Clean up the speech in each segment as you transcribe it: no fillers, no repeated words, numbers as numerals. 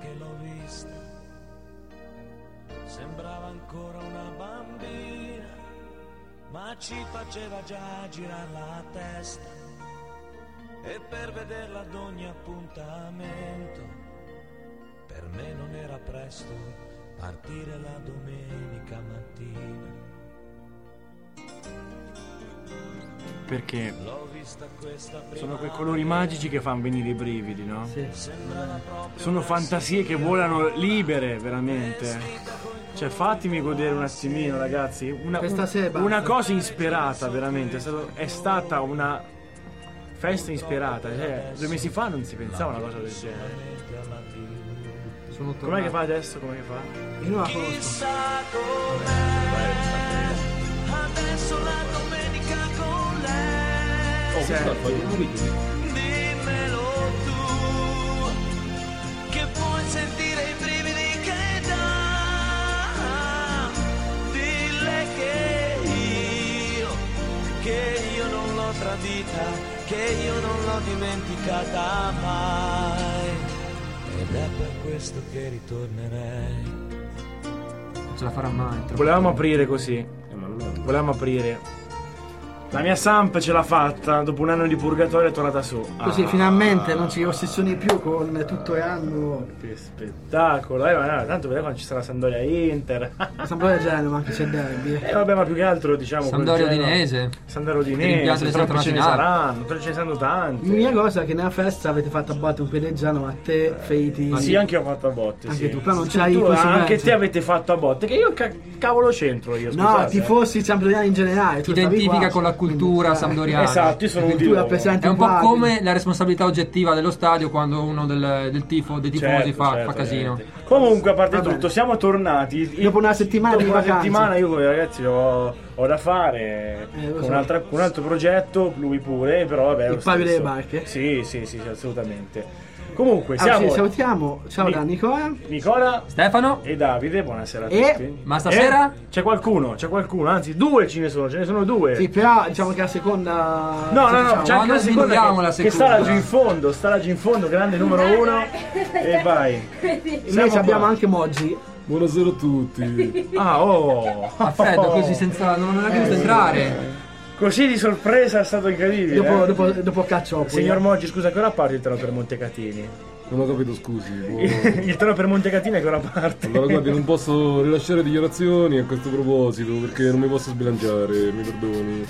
che l'ho vista, sembrava ancora una bambina, ma ci faceva già girare la testa, e per vederla ad ogni appuntamento, per me non era presto partire la domenica mattina. Perché sono quei colori magici che fanno venire i brividi, no? Sì. Sono fantasie che volano libere, veramente. Cioè, fatemi godere un attimino, ragazzi. Questa sera basta. Una cosa ispirata, veramente. È stata una festa ispirata. Cioè, 2 mesi fa non si pensava a una cosa del genere. Com'è che fa adesso? Com'è che fa? Io non la conosco. Chissà com'è, adesso la domenica con lei. Dimmelo tu, che puoi sentire i brividi che dà. Dille che io non l'ho tradita, che io non l'ho dimenticata mai. Ed è per questo che ritornerei. Non ce la farà mai. Volevamo aprire così. Volevamo aprire. La mia Samp ce l'ha fatta. Dopo un anno di purgatorio è tornata su. Così finalmente non ci ossessioni più con tutto l'anno. Che spettacolo. Tanto vedrai quando ci sarà Sampdoria Inter. La Sampdoria Genova anche c'è derby. Vabbè, ma più che altro diciamo Sampdoria Udinese. Sampdoria Che rimpianto Udinese. le Però ce ne nazionali. saranno. Però ce ne saranno tanti. L'unica cosa è che nella festa avete fatto a botte un pedeggiano, ma a te Feiti. Sì, anche io ho fatto a botte. Anche sì. tu, però non Sì, c'hai tu, conseguenze. anche te avete fatto a botte. Che io cavolo c'entro io. No, Scusate. tifosi sampdoriani in generale. Ti tu stavi identifica qua, con la cultura quindi, sampdoriana. Esatto, io sono un tu dio. rappresenti È un po' qua, come la responsabilità oggettiva dello stadio quando uno dei tifosi Certo, fa certo, casino. certo. Comunque, a parte Va bene. tutto, siamo tornati. Dopo una settimana Dopo di una vacanze. settimana io con i ragazzi ho da fare lo con, so. un altro progetto, lui pure, però vabbè. Il lo Paio stesso. delle Barche? Sì, assolutamente. Comunque, Allora, siamo sì, salutiamo. Ciao da Nicola. Nicola Stefano? e Davide, buonasera a E- tutti. Ma stasera? C'è qualcuno, anzi 2 ce ne sono 2. Sì, però diciamo che la seconda. No, diciamo, c'è anche noi la seconda sviluppiamo la che sta seconda. laggiù in fondo, grande numero 1 e vai. Noi Siamo abbiamo qua. anche Moggi. Buonasera a tutti. Ah, oh. A freddo così senza. Non è neanche visto entrare. Così di sorpresa è stato incredibile. Dopo Cacciopoli. Signor Moggi, scusa, che ora parte il treno per Montecatini? Non ho capito, scusi. Il treno per Montecatini a che ora parte? Allora guardi, non posso rilasciare dichiarazioni a questo proposito perché non mi posso sbilanciare, mi perdoni.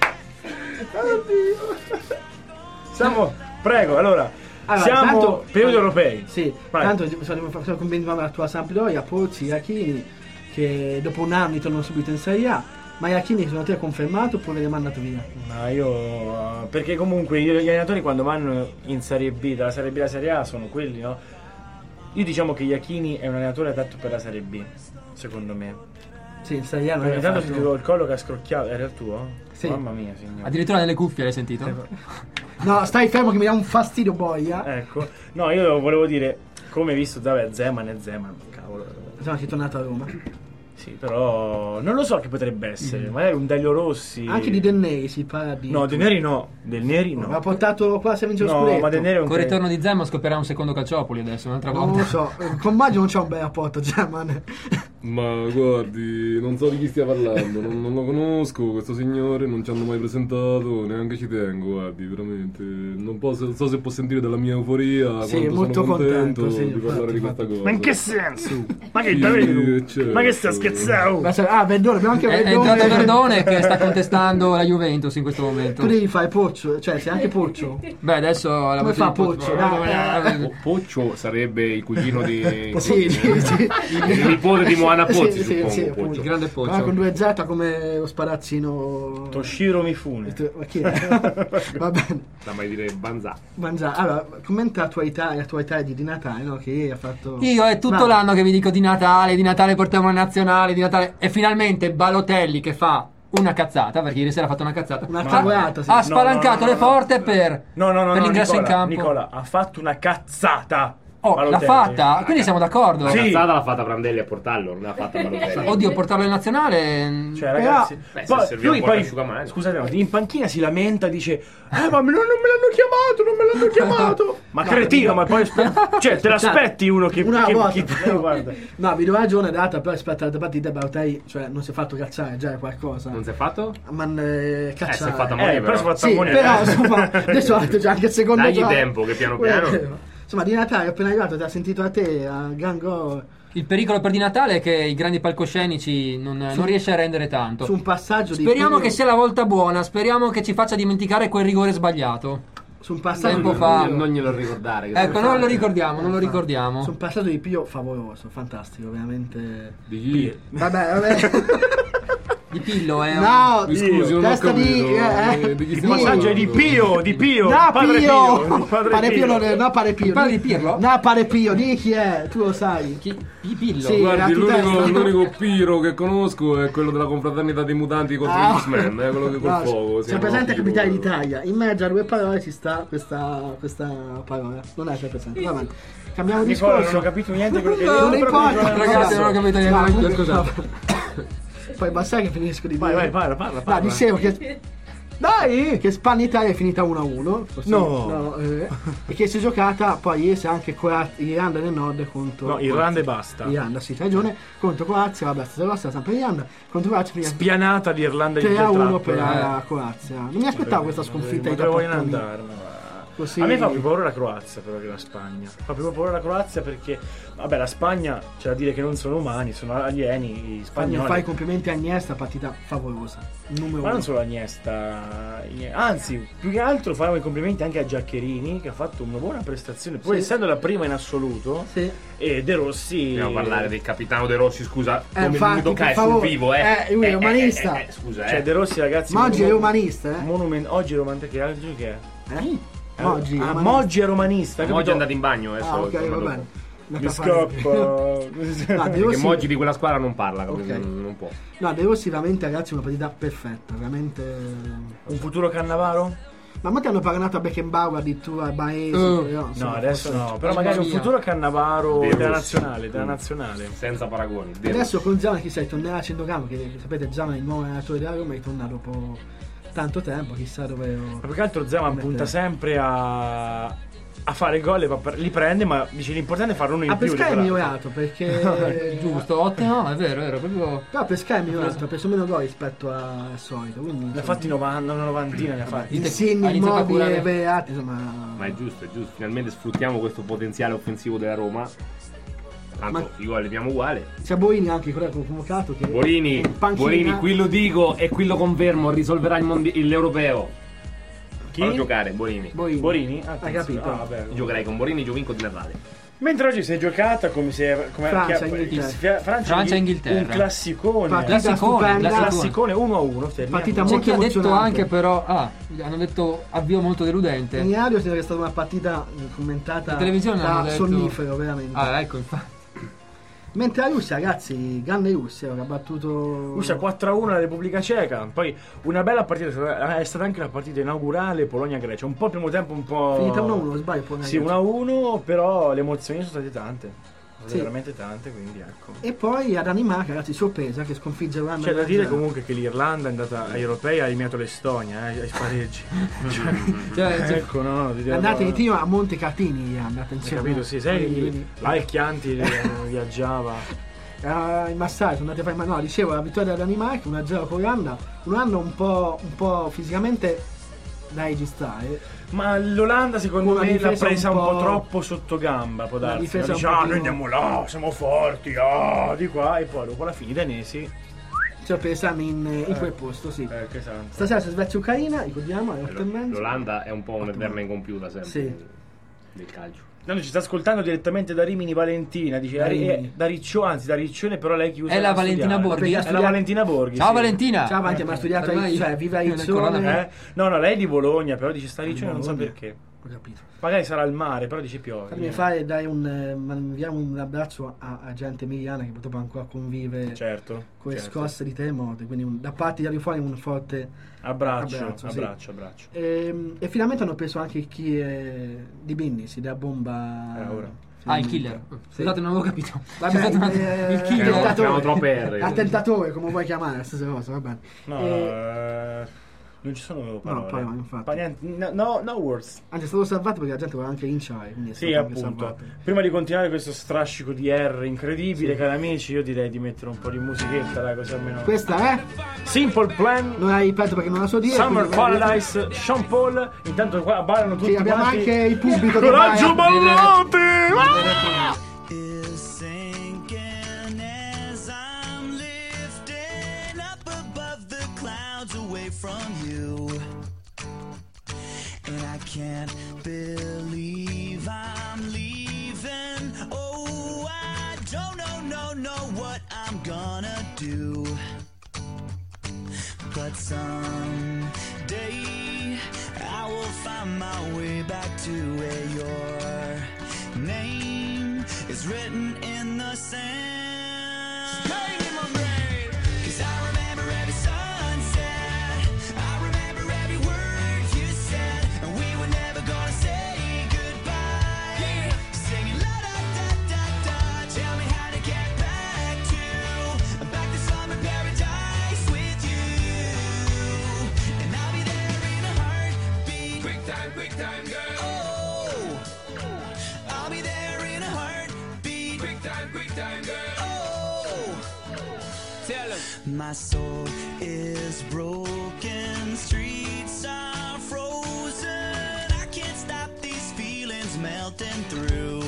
Siamo, prego, allora siamo tanto- periodi europei. Sì, Vai. tanto facciamo commentiamo la tua Sampdoria, Pozzi, Iachini, che dopo un anno tornano subito in Serie A. Ma Iachini secondo te è confermato oppure viene mandato via? Ma io perché comunque gli allenatori quando vanno in Serie B, dalla Serie B alla Serie A sono quelli, no? Io diciamo che Iachini è un allenatore adatto per la Serie B, secondo me. Sì, in Serie A non Perché è tanto fatto. sentivo il collo che ha scrocchiato, era il tuo? Sì. Mamma mia, signore. Addirittura nelle cuffie l'hai sentito? No, stai fermo che mi dà un fastidio boia. Ecco, no, io volevo dire, come hai visto, vabbè, Zeman, cavolo. Insomma, sei tornato a Roma. Sì, però non lo so che potrebbe essere, magari un Delio Rossi. Anche di Del Neri si parla di. No, Del Neri no, Del Neri no. Ha portato quasi a vincere lo No, scudetto. ma Del Neri è un Con il ritorno di Zeman scoprirà un secondo Calciopoli adesso, un'altra Non volta. lo so, con Maggio non c'è un bel rapporto, German. Ma guardi, non so di chi stia parlando, non lo conosco, questo signore, non ci hanno mai presentato, neanche ci tengo, guardi, veramente. Non so se può sentire dalla mia euforia, Sì, quanto molto sono contento contento, sì, di parlare di infatti. questa cosa. Ma in che senso? Ma che Sì, Davide? certo. Ma che stai scherzando? Verdone, abbiamo anche È Verdone. entrato Verdone che sta contestando la Juventus in questo momento. Tu devi fare Poccio, cioè sei anche Poccio. Beh, adesso la Come voce fa di Poccio? Dai. Poccio sarebbe il cugino di Sì. il nipote di Moana Pozzi, Sì, suppongo. sì, Poccio. appunto. il grande Però Poccio. con 2Z come lo sparazzino. Toshiro Mifune. Ma chi è? Va bene. Da mai dire Banzà. Mangia. Allora, commenta la tua Italia di Natale, no? Che ieri ha fatto. Io è tutto Bravo. l'anno che vi dico di Natale portiamo la nazionale, di Natale. E finalmente Balotelli che fa una cazzata, perché ieri sera ha fatto una cazzata. Una Ha- cavolata, sì. Ha spalancato No, le porte per No, l'ingresso in campo. Nicola ha fatto una cazzata. Oh, l'ha Balotelli. fatta, quindi siamo d'accordo. La Sì. cazzata l'ha fatta Prandelli a portarlo, non l'ha fatta Balotelli. Oddio, portarlo in nazionale. Cioè, ragazzi, Beh, se poi, serviva lui un po' di poi, asciugamani. scusate, no, in panchina si lamenta, dice: ma non me l'hanno chiamato. Ma cretino, ma poi cioè, te l'aspetti uno che una volta guarda. no, vi do ragione data, però rispetto alle altre partite Balotelli, cioè non si è fatto cacciare, già è qualcosa. Non si è fatto? Ma Si è cacciare. fatta morire però si però. è fatta Sì, morire. però insomma, adesso ha già anche il secondo Dagli gol. tempo, che piano piano. Insomma, Di Natale è appena arrivato, ti ha sentito a te, a gran gol, Il pericolo per Di Natale è che i grandi palcoscenici non riesce a rendere tanto. su un passaggio di Speriamo Pio- che sia la volta buona, speriamo che ci faccia dimenticare quel rigore sbagliato. su un passaggio Tempo di fa. Pio- Non glielo ricordare. che Ecco, non lo ricordiamo, non lo su ricordiamo. un passaggio di Pio favoloso, fantastico, veramente. Di chi? Vabbè. Di Pillo, No, Mi scusi, non ho testa capito. di Di chi Il stiamo passaggio è di parlando? Pio, No, padre Pio! Pio, padre Pare Pio, Pio. no, Pare Pio. Il padre di Pirlo? No, Pare Pio, di chi è? Tu lo sai. Di Pillo. Sì. Guardi, la tua testa. l'unico Piro che conosco è quello della confraternita dei mutanti contro Ah. gli X-Men, quello che col No, fuoco. c'è presente Capitale d'Italia. In mezzo a due parole ci sta questa parola. Non è c'è presente. Va bene. Cambiamo Nicola, non discorso. ho capito niente quello che Non dico, importa, però mi Ragazzi, non ho capito niente. No, Scusate. Poi basta che finisco di dire. Vai, parla. No, dicevo che. Dai! Che Spagna Italia è finita 1-1. Così. No. E che si è giocata poi ieri anche Irlanda del Nord contro. No, Irlanda e basta. Irlanda, sì, c'hai ragione. Contro Croazia, vabbè, stata sempre Irlanda. Contro Croazia finita Spianata di Irlanda e 3-1 per Trappola. la Croazia. Non mi aspettavo questa sconfitta di Dove vogliono tappattoni. andare? Così. A me fa più paura la Croazia però che la Spagna. Fa più paura la Croazia perché, vabbè, la Spagna c'è da dire che non sono umani, sono alieni, i spagnoli. Fai i complimenti a Iniesta, partita favolosa. Numero Ma non uno. solo Iniesta, anzi, più che altro faremo i complimenti anche a Giaccherini che ha fatto una buona prestazione, pur Sì. essendo la prima in assoluto. Sì. E De Rossi. Dobbiamo parlare del capitano De Rossi, scusa. Come infatti, mi tocca per sul favore. vivo, Lui è umanista. Scusa, Cioè, De Rossi, ragazzi. Ma oggi è umanista, eh? Oggi è romanista. Che oggi che è? Moggi, Ah, umanista. Moggi è romanista. Oggi è capito? andato in bagno adesso. Ah, ok, torna va dopo. bene. Mi scappa. No, Perché devo sì. Moggi di quella squadra non parla, capito? Ok. Non può. No, devo sì, veramente, ragazzi, una partita perfetta. Veramente. Un futuro Cannavaro? Ma mo ti hanno paragonato a Beckenbauer addirittura a Baesi. No, adesso no. Però magari un futuro Cannavaro De della Rossi. nazionale. Senza paragoni. De Adesso Rossi. con Zama chissà, tornerà a centrocampo, che sapete Zama è il nuovo allenatore della Roma, ritorna dopo tanto tempo, chissà dove. Ma più che altro Zeman punta sempre a fare gol e li prende, ma dice l'importante è farlo uno in A più. Pescara è però. migliorato perché. Giusto, ottimo, no, è vero, proprio. Però Pescara è migliorato, ha preso meno gol rispetto al solito. Quindi, Ne ha fatti 90, una novantina ne ha fatti. Insigne, Ha iniziato a Immobile, curare- Verratti, insomma. Ma è giusto. Finalmente sfruttiamo questo potenziale offensivo della Roma. Tanto Ma- i gol li abbiamo uguali. C'è Borini anche quello convocato che Borini, in panchina- Borini, qui lo dico e qui lo confermo, risolverà l'europeo. Chi? Farò giocare Borini. Borini? Hai capito? Ah, vabbè. Giocherei con Borini, Giovinco di Natale. Mentre oggi si è giocata come Francia, Inghilterra. Francia Inghilterra. Un classicone. Partita Classicone, stupenda. Classicone 1-1. Partita C'è molto chi ha detto emozionante. anche però, hanno detto avvio molto deludente. In radio è stata una partita commentata In televisione hanno da detto- sonnifero veramente. Ah, ecco, infatti. Mentre la Russia, ragazzi, grande Russia, che ha battuto Russia 4-1 alla Repubblica Ceca. Poi una bella partita, è stata anche la partita inaugurale Polonia-Grecia. Un po' il primo tempo, un po'. finita 1-1, sbaglio poi. Sì, 1-1, però le emozioni sono state tante. Sono Sì. veramente tante, quindi ecco. E poi a Danimarca, ragazzi, sorpresa che sconfigge l'Olanda. C'è da dire 1-0. comunque che l'Irlanda è andata agli europei, ha eliminato l'Estonia, ai spareggi. Cioè, Ecco, no, È andata in tiro a Monte Catini, è andata Hai insieme. capito, sì, Quindi, là il Chianti viaggiava. in massaggio, sono andati a fare. No, dicevo, la vittoria della Danimarca, 1-0 con l'Olanda. Un'Olanda un po' fisicamente da registrare. Ma l'Olanda secondo Una me l'ha difesa presa un un po' po' troppo sotto gamba, può darsi. difesa Dice, un ah, pochino- noi andiamo là, siamo forti, di qua, e poi dopo la fine i danesi. Sorpresa in quel posto, sì. Che santo. Stasera c'è Svezia-Ucraina, ricordiamo, alle 8:30. L'Olanda è un po' un'eterna incompiuta sempre Sì. del calcio. No, ci sta ascoltando direttamente da Rimini Valentina, dice Da Rimini. da Riccio, anzi da Riccione, però lei chiusa. È la a Valentina studiare. Borghi? È la Valentina Borghi. Ciao sì. Valentina. Ciao Avanti, ma ha studiato Ormai- cioè vive a nel Riccione. corona- No, lei è di Bologna, però dice sta a Riccione, non so Bologna. perché. Ho capito. Magari sarà al mare, però dice piove. Fammi fare, dai, inviamo un abbraccio a gente emiliana che purtroppo ancora convive Certo. con le certo. scosse di terremoto, quindi da parte di fuori un forte Abbraccio. sì. E finalmente hanno preso anche chi è di Bindisi, della bomba Ora. Il killer. Scusate, non avevo capito. Vabbè, C'è stato il killer. Abbiamo troppe R. Attentatore, come vuoi chiamare, la stessa cosa, va bene. No, non ci sono parole. parole, infatti. No words. Anzi, è stato salvato perché la gente voleva anche linciare. Quindi è Sì, stato anche appunto. salvato. Prima di continuare questo strascico di R incredibile, cari amici, io direi di mettere un po' di musichetta, dai, così almeno. Questa è. Simple Plan, Non la ripeto perché non la so dire. Summer quindi vai, Paradise, Sean Paul. Intanto qua ballano tutti Sì, abbiamo quanti. anche il pubblico che Coraggio balla. ballate! Is sinking as I'm lifting up above the clouds away from you. And I can't believe I'm leaving. Oh, I don't know what I'm gonna do. But someday I will find my way back to where your name is written in the sand. Cause I remember every sunset, I remember every word you said, and we were never gonna say goodbye. Singing la da da da da, tell me how to get back to summer paradise with you. And I'll be there in a heartbeat. Quick time, girl. Oh, I'll be there in a heartbeat. Quick time, girl. Oh, tell 'em. My soul is broken, streets are frozen. I can't stop these feelings melting through.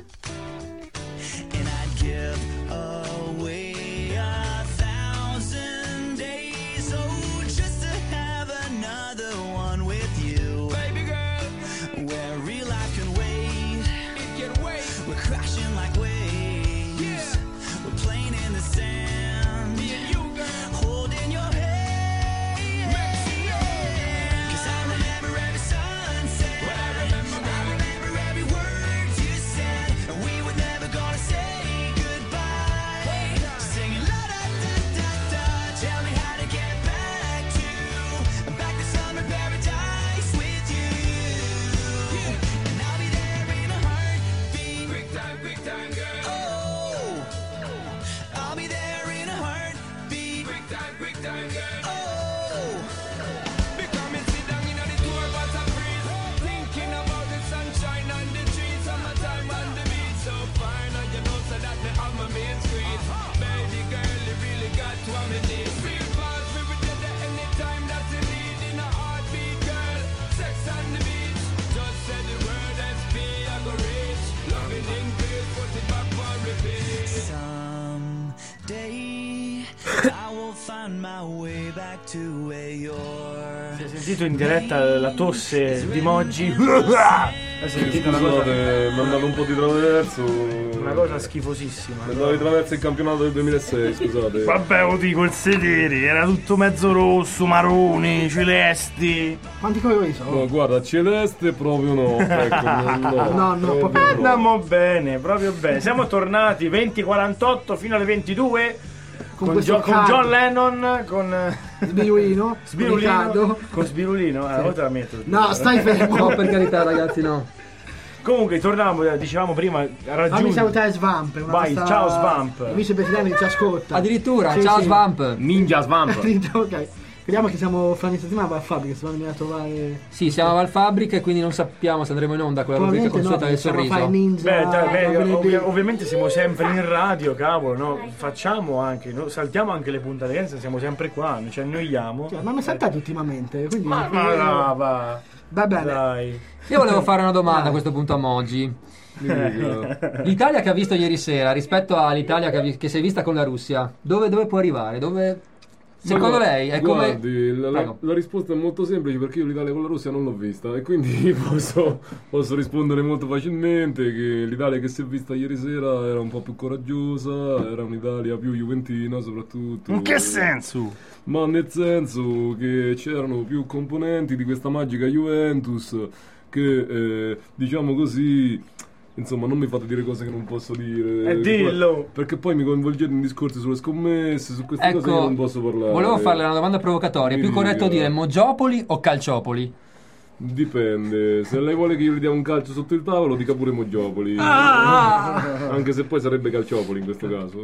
And I'd give away 1,000 days, oh, just to have another one with you. Baby girl, where real life can wait, it can wait. We're crashing like waves, we're playing in the sand, me and you, girl, holding your hand. Yeah. 'Cause I remember every sunset, I remember every word you said, and we were never gonna say goodbye. Singing la da da da da, tell me how to get back to summer paradise with you. And I'll be there in a heartbeat. Quick time, girl. Oh, I'll be there in a heartbeat. Quick time, girl. Oh, becoming sit down in the tour bus and breeze, thinking about the sunshine and the trees, summertime on the beach, so fine, and you know so that me on my main street. Baby girl, you really got what me need. Real fast, we would get there anytime that you need. In a heartbeat, girl, sex on the beach. Just say the word SP, I go reach. Loving in peace, put it back for repeat. Someday I will find my way back to where you're. Si è sentito in diretta la tosse di Moggi? Hai sentito una cosa, Scusate, mi è andato un po' di traverso. una cosa schifosissima. Mi è andato di traverso il campionato del 2006, scusate. Vabbè, lo dico, il sedere era tutto mezzo rosso, marroni, celesti. Quanti colori sono? No, guarda, celeste proprio no. Ecco, No, proprio no. Andiamo bene, proprio bene. Siamo tornati 20:48 fino alle 22 con questo con caldo. John Lennon, con Sbirulino. Sbirulino, Riccardo. con Sbirulino. Ora te la metto. No, stai fermo. No, per carità, ragazzi, no. Comunque, tornavamo, dicevamo prima, a Fammi raggiungere. salutare Svamp. una Vai, nostra ciao, Svamp. Vicepresidente che ci ascolta. Addirittura, Sì, ciao sì. Svamp. Ninja Swamp. Ok. Vediamo che siamo fra una settimana a fabbrica, se vanno a trovare. Sì, siamo a Valfabbrica e quindi non sappiamo se andremo in onda con la rubrica consueta del possiamo fare sorriso. ninja. Beh, dai, venerdì. ovviamente siamo sempre in radio, cavolo, no? Facciamo anche, no? Saltiamo anche le puntate, che siamo sempre qua, non ci annoiamo. Cioè, ma mi saltate ultimamente, quindi. Ma no, va. Va bene. Dai. Io volevo fare una domanda a questo punto a Moggi. L'Italia che ha visto ieri sera rispetto all'Italia che si è vista con la Russia, dove può arrivare? Secondo lei è come. Guardi, la risposta è molto semplice perché io l'Italia con la Russia non l'ho vista e quindi posso rispondere molto facilmente che l'Italia che si è vista ieri sera era un po' più coraggiosa, era un'Italia più juventina soprattutto. In che senso? Ma nel senso che c'erano più componenti di questa magica Juventus che, diciamo così, insomma, non mi fate dire cose che non posso dire. Dillo! Perché poi mi coinvolgete in discorsi sulle scommesse, su queste Ecco, cose che non posso parlare. volevo farle una domanda provocatoria. È più Mi corretto dica. dire Moggiopoli o Calciopoli? Dipende, se lei vuole che io gli dia un calcio sotto il tavolo, dica pure Moggiopoli. Anche se poi sarebbe Calciopoli in questo caso.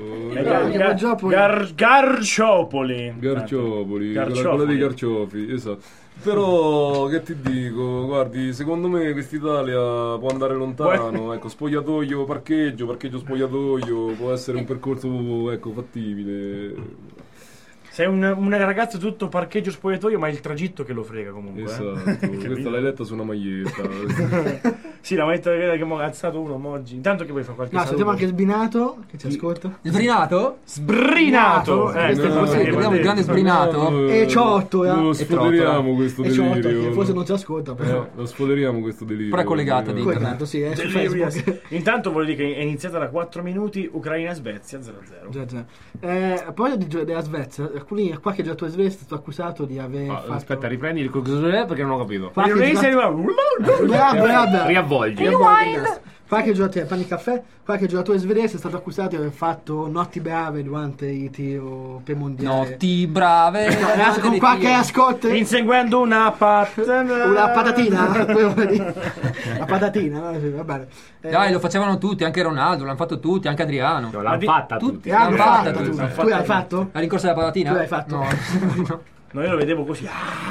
Garciopoli. Garciopoli, Garciopoli. quella dei carciofi, esatto. Però che ti dico, guardi, secondo me quest'Italia può andare lontano, ecco, spogliatoio, parcheggio, spogliatoio, può essere un percorso, ecco, fattibile. Sei un ragazzo tutto parcheggio spogliatoio, ma è il tragitto che lo frega comunque. Esatto, questa l'hai letta su una maglietta. Sì, la maglietta che abbiamo alzato uno oggi. Intanto che vuoi fare qualche No, saluto? sentiamo anche Sbinato che ci ascolta. Sbrinato? Sbrinato! Questo è così, Abbiamo il grande Sbrinato. E Ciotto, Lo sfoderiamo questo E Ciotto, che delirio. forse non ci ascolta, però. Lo sfoderiamo questo delirio. Però è collegata di internet. Collegato, sì, è su Delirious. Facebook. Intanto voglio dire che è iniziata da 4 minuti Ucraina-Svezia 0-0. Già. A proposito della Svezia, qualche giocatore svedese è stato accusato di aver fatto... Aspetta, riprendi il cos'è perché non ho capito. Qualche giocatore... Riavvolgi. Qualche giocatore, Panni Caffè, qualche giocatore svedese è stato accusato di aver fatto notti brave durante i tiro per mondiale. Notti brave. Adesso con qualche ascolto, Inseguendo una patata. una patatina, la patatina, no? Sì, va bene. Dai, lo facevano tutti, anche Ronaldo, l'hanno fatto tutti, anche Adriano. L'hanno fatta tutti. L'hanno l'hanno fatta fatto tu. tu. Tu l'hai fatto? La rincorsa della patatina? Tu l'hai fatto? No. No, io lo vedevo così.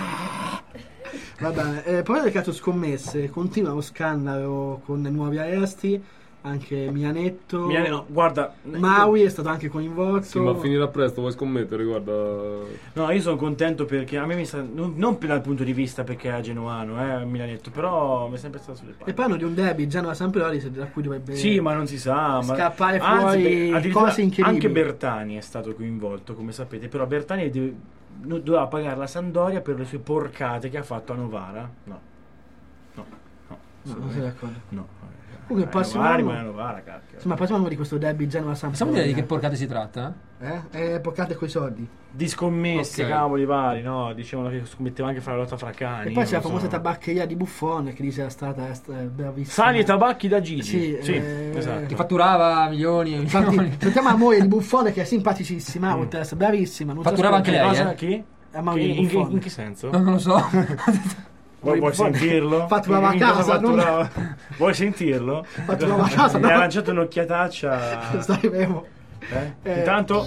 Va bene, poi del caso scommesse, continua lo scandalo con nuovi arresti, anche Mianetto, Guarda, Maui è stato anche coinvolto. Sì, ma finirà presto, vuoi scommettere, guarda. no, io sono contento perché a me mi sta. Non dal punto di vista perché è genuano, Milanetto, però mi è sempre stato sulle palle. E parlo di un derby Genoa-Sampdoria da cui dovrebbe Sì, ma non si sa. scappare Anzi, fuori addirittura cose incredibili. Anche Bertani è stato coinvolto, come sapete, però Bertani doveva pagare la Sampdoria per le sue porcate che ha fatto a Novara. No, non sei d'accordo. no. Comunque il prossimo Novara, anno... ma è Novara, cacchio. Sì, ma parliamo di questo derby Possiamo dire Genoa-Sampdoria. di che porcate si tratta? Porcate coi soldi. Di scommesse, Ok. cavoli vari, no? Dicevano che scommetteva anche fra la lotta fra cani. E poi c'è la non famosa so. tabaccheria di Buffon che dice è stata bravissima. Sali e tabacchi da Gigi. Sì, esatto. Che fatturava milioni e Infatti, milioni. sentiamo la moglie di Buffon che è simpaticissima, oltre ad essere bravissima. Non Fatturava si anche ascolta. lei, Cosa? Chi? La moglie di In Buffon. che senso? Non lo so. Vuoi Buffon sentirlo? fatturava a In cosa casa, non- fatturava? Vuoi sentirlo? Fatturava a casa, Mi ha no? lanciato un'occhiataccia. Stai fermo. Intanto.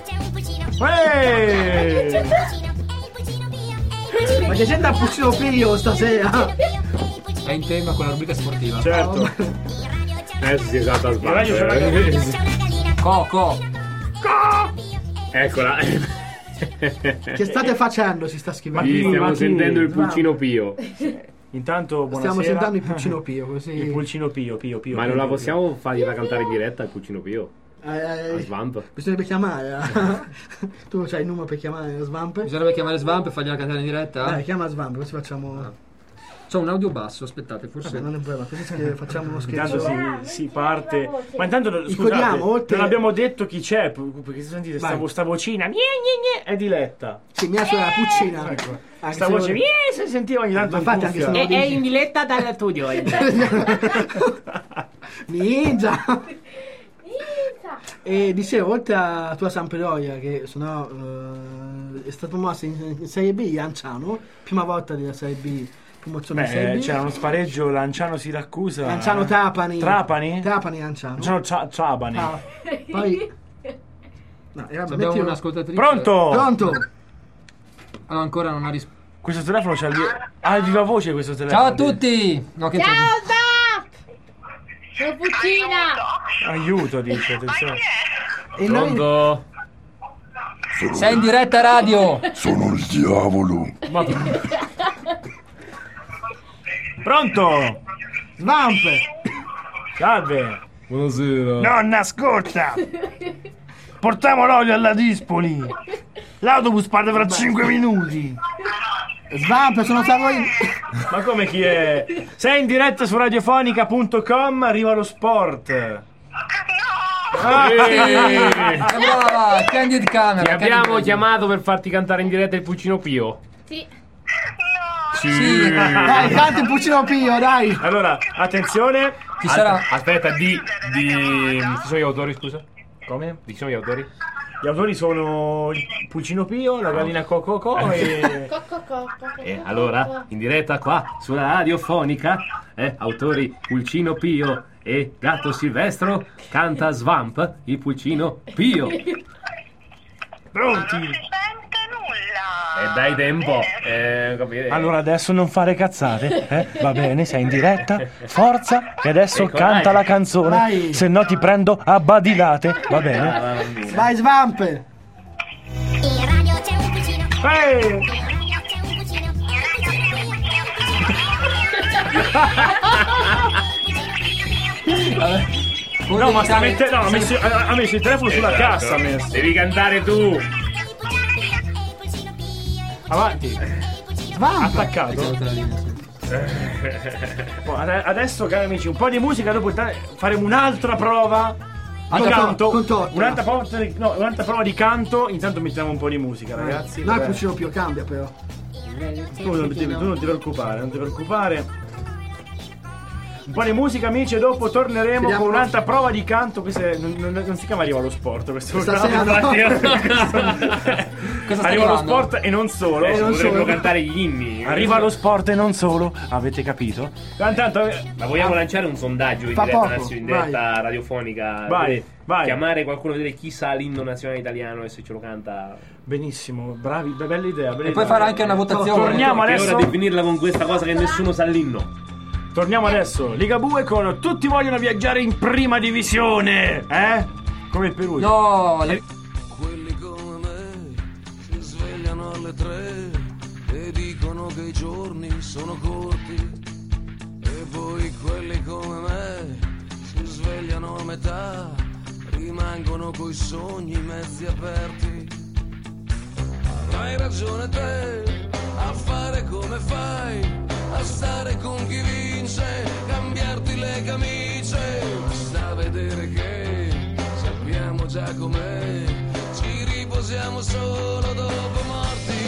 Ma che c'è da Puccino Pio stasera? È in tema con la rubrica sportiva. Certo. Adesso si è usata a Il radio c'è sbagliare. Coco. Eccola. Che state facendo? Si sta scrivendo. Sì, stiamo ma chi? sentendo il pulcino Pio. Intanto buonasera. Stiamo sentendo il Puccino Pio così. Il pulcino Pio. Ma non la possiamo fargliela cantare in diretta il pulcino Pio? A Eh, Svamp? bisognerebbe chiamare. Tu c'hai il numero per chiamare Svamp? Bisognerebbe chiamare Svamp e fargliela cantare in diretta? Dai, chiama Svamp, così facciamo. C'ho un audio basso, aspettate, forse. Vabbè, non è problema, così facciamo uno Intanto scherzo. si parte. Ma intanto scusate, Ricordiamo, oltre- non abbiamo detto chi c'è. Perché sentite Vai. sta vocina. È Diletta. Sì, mia sorella Puccina. Ecco. Anche Sta se voce non- si sentiva ogni tanto Ma in infatti anche cuffia. se non lo dici. diretta dal studio. Ninja! E dicevo, oltre a tua Sampdoria che sennò è stato mosso in Serie B Lanciano, prima volta della Serie B, promozione di Serie Beh, B. c'era uno spareggio Lanciano-Siracusa. Lanciano Trapani. Trapani? Trapani Lanciano. Lanciano Trapani. Ah, poi no, vabbè, Abbiamo mettilo. un'ascoltatrice. Pronto? Pronto? Ah, no, ancora non ha risposto. Questo telefono c'ha il viva voce questo telefono. Ciao a tutti! No, che Ciao Zap! Sono Puccina! Aiuto, dice, attenzione. E noi Pronto? Sei in diretta radio! Sono il diavolo. Pronto? Svamp! Salve. Buonasera. Nonna, ascolta. Portiamo l'olio alla Dispoli. L'autobus parte fra 5 minuti. Svamp, sono stato io. Ma come chi è? Sei in diretta su radiofonica.com, arriva lo sport. Brava! Candid camera! Ti abbiamo Candid chiamato per farti cantare in diretta il pulcino Pio. Sì. Sì. Dai, canti il Puccino Pio, dai! Allora, attenzione. Ci sarà... Aspetta, chi sono gli autori, scusa? Come? Di chi sono gli autori? Gli autori sono il Pulcino Pio, la gallina Cococò e... E allora, in diretta qua, sulla radiofonica, autori Pulcino Pio e Gatto Silvestro, canta Svamp, il Pulcino Pio. Pronti? Non si sente nulla. Dai tempo. Capire. Allora adesso non fare cazzate, va bene, sei in diretta, forza, che adesso Ecco, canta dai. la canzone, Vai. se no ti prendo a badilate, va bene? Vai Svamp! In radio c'è un cucino. Ehi! In radio c'è un cucino. No, ma sta mettendo, no, ha messo il telefono sulla cassa, ha messo. Devi cantare tu. Avanti, Svamp! attaccato. Adesso, cari amici, un po' di musica, dopo faremo un'altra prova di Con canto. Totti. Un'altra prova di canto. Intanto mettiamo un po' di musica, ragazzi. No, il vabbè. Pulcino Pio cambia però. Tu non ti preoccupare, non ti preoccupare. Un po' di musica, amici, e dopo torneremo Vediamo. con un'altra prova di canto. Questo non si chiama Arriva lo Sport, questo Stasera programma. Cosa sta Arriva lo arrivando? Sport e non solo. non Potremmo solo. cantare gli inni. Arriva lo sport e non solo, avete capito? Intanto, Ma vogliamo lanciare un sondaggio in Fa diretta, poco, in diretta radiofonica? Vai, vai. Chiamare qualcuno, vedere chi sa l'inno nazionale italiano e se ce lo canta. benissimo, bravi, bella idea. E poi fare anche una votazione. Torniamo Che adesso. ora di finirla con questa cosa che nessuno sa l'inno. Torniamo adesso. Ligabue con Tutti vogliono viaggiare in prima divisione, Come il Perugia. No, Quelli come me si svegliano alle 3 e dicono che i giorni sono corti. E poi quelli come me si svegliano a metà, rimangono coi sogni mezzi aperti. Hai ragione te a fare come fai, a stare con chi vince, cambiarti le camicie. Basta vedere che sappiamo già com'è, ci riposiamo solo dopo morti.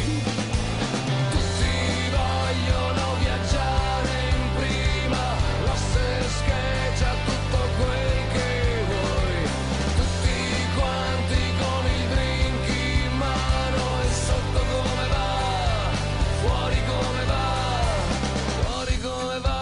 Tutti vogliono viaggiare in prima, lo stesso che c'ha tutto quel che vuoi. Tutti quanti con il drink in mano e sotto come va, fuori come va, fuori come va.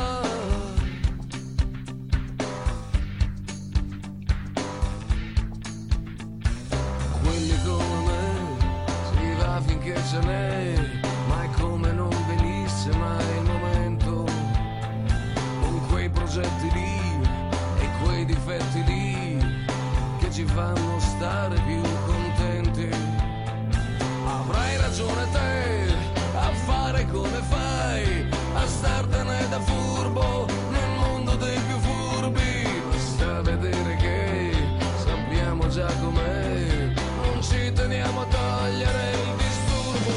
Quelli come me si va finché ce n'è, ma è come non venisse mai il momento. Con quei progetti lì e quei difetti lì che ci fanno stare più contenti. Avrai ragione te a fare come fai, a startene da furbo nel mondo dei più furbi. Basta vedere che sappiamo già com'è, non ci teniamo a togliere il disturbo.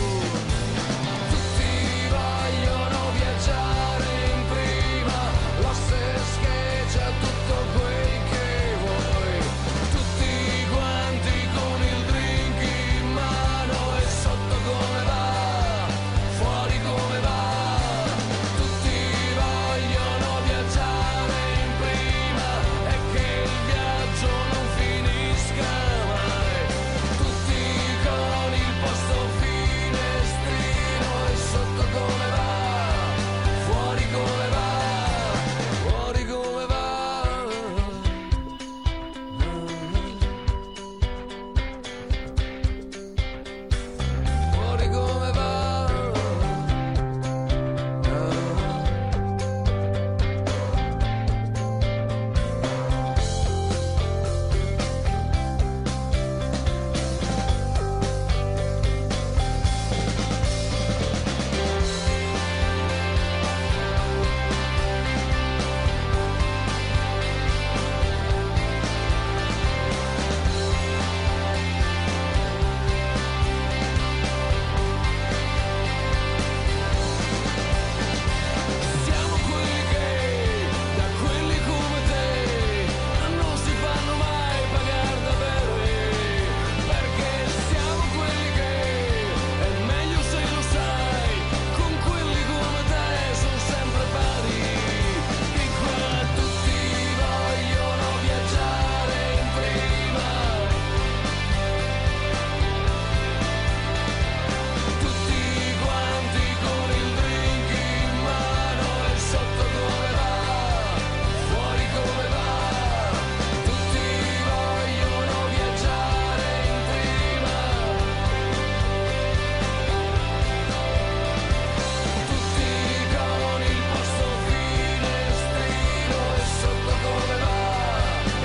Tutti vogliono viaggiare in prima, lo stesso che c'ha tutto quel che vuoi. Tutti quanti con il drink in mano e sotto come va, fuori come va,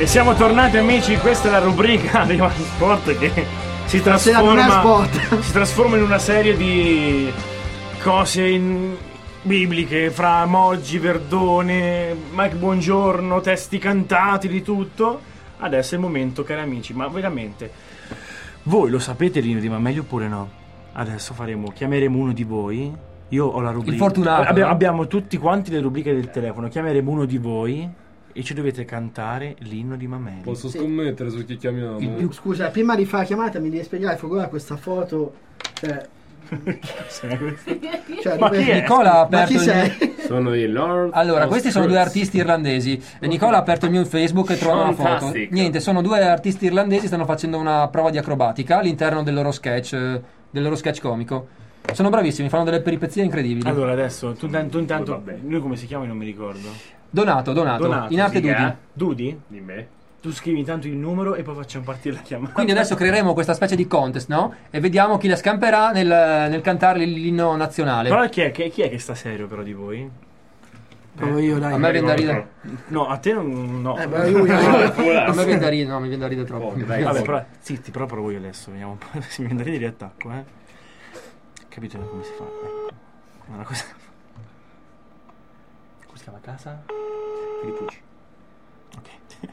E siamo tornati amici, questa è la rubrica di One Sport che si trasforma in una serie di cose bibliche fra Moggi, Verdone, Mike Buongiorno, testi cantati, di tutto. Adesso è il momento, cari amici, ma veramente voi lo sapete l'inno di Mameli oppure no? Adesso chiameremo uno di voi. Io ho la rubrica. Il fortunato. Abbiamo tutti quanti le rubriche del telefono. Chiameremo uno di voi e ci dovete cantare l'inno di Mameli. Posso scommettere su chi chiamiamo? Scusa, prima di fare la chiamata mi devi spiegare, guarda questa foto. Ma chi è? Nicola ha aperto Sono il Lord. Allora, questi sono due artisti irlandesi. E Nicola ha aperto il mio Facebook e trova una foto. Niente, sono due artisti irlandesi, stanno facendo una prova di acrobatica all'interno del loro sketch comico. Sono bravissimi, fanno delle peripezie incredibili. Allora, adesso tu intanto lui come si chiama non mi ricordo. Donato, in arte Dudi. Dudi? Di me. Tu scrivi intanto il numero e poi facciamo partire la chiamata. Quindi adesso creeremo questa specie di contest, no? E vediamo chi la scamperà nel cantare l'inno nazionale. Però chi è che sta serio però di voi? Provo io, dai. A me viene da ridere. No, a te non. No. A me viene da ridere, no, mi viene da ridere troppo. Vabbè, però zitti, però provo io adesso. Vediamo un po'. Si mi viene da ridere di attacco, Capito come si fa? Ecco. Una cosa. Come si chiama casa? Filippucci. Ok.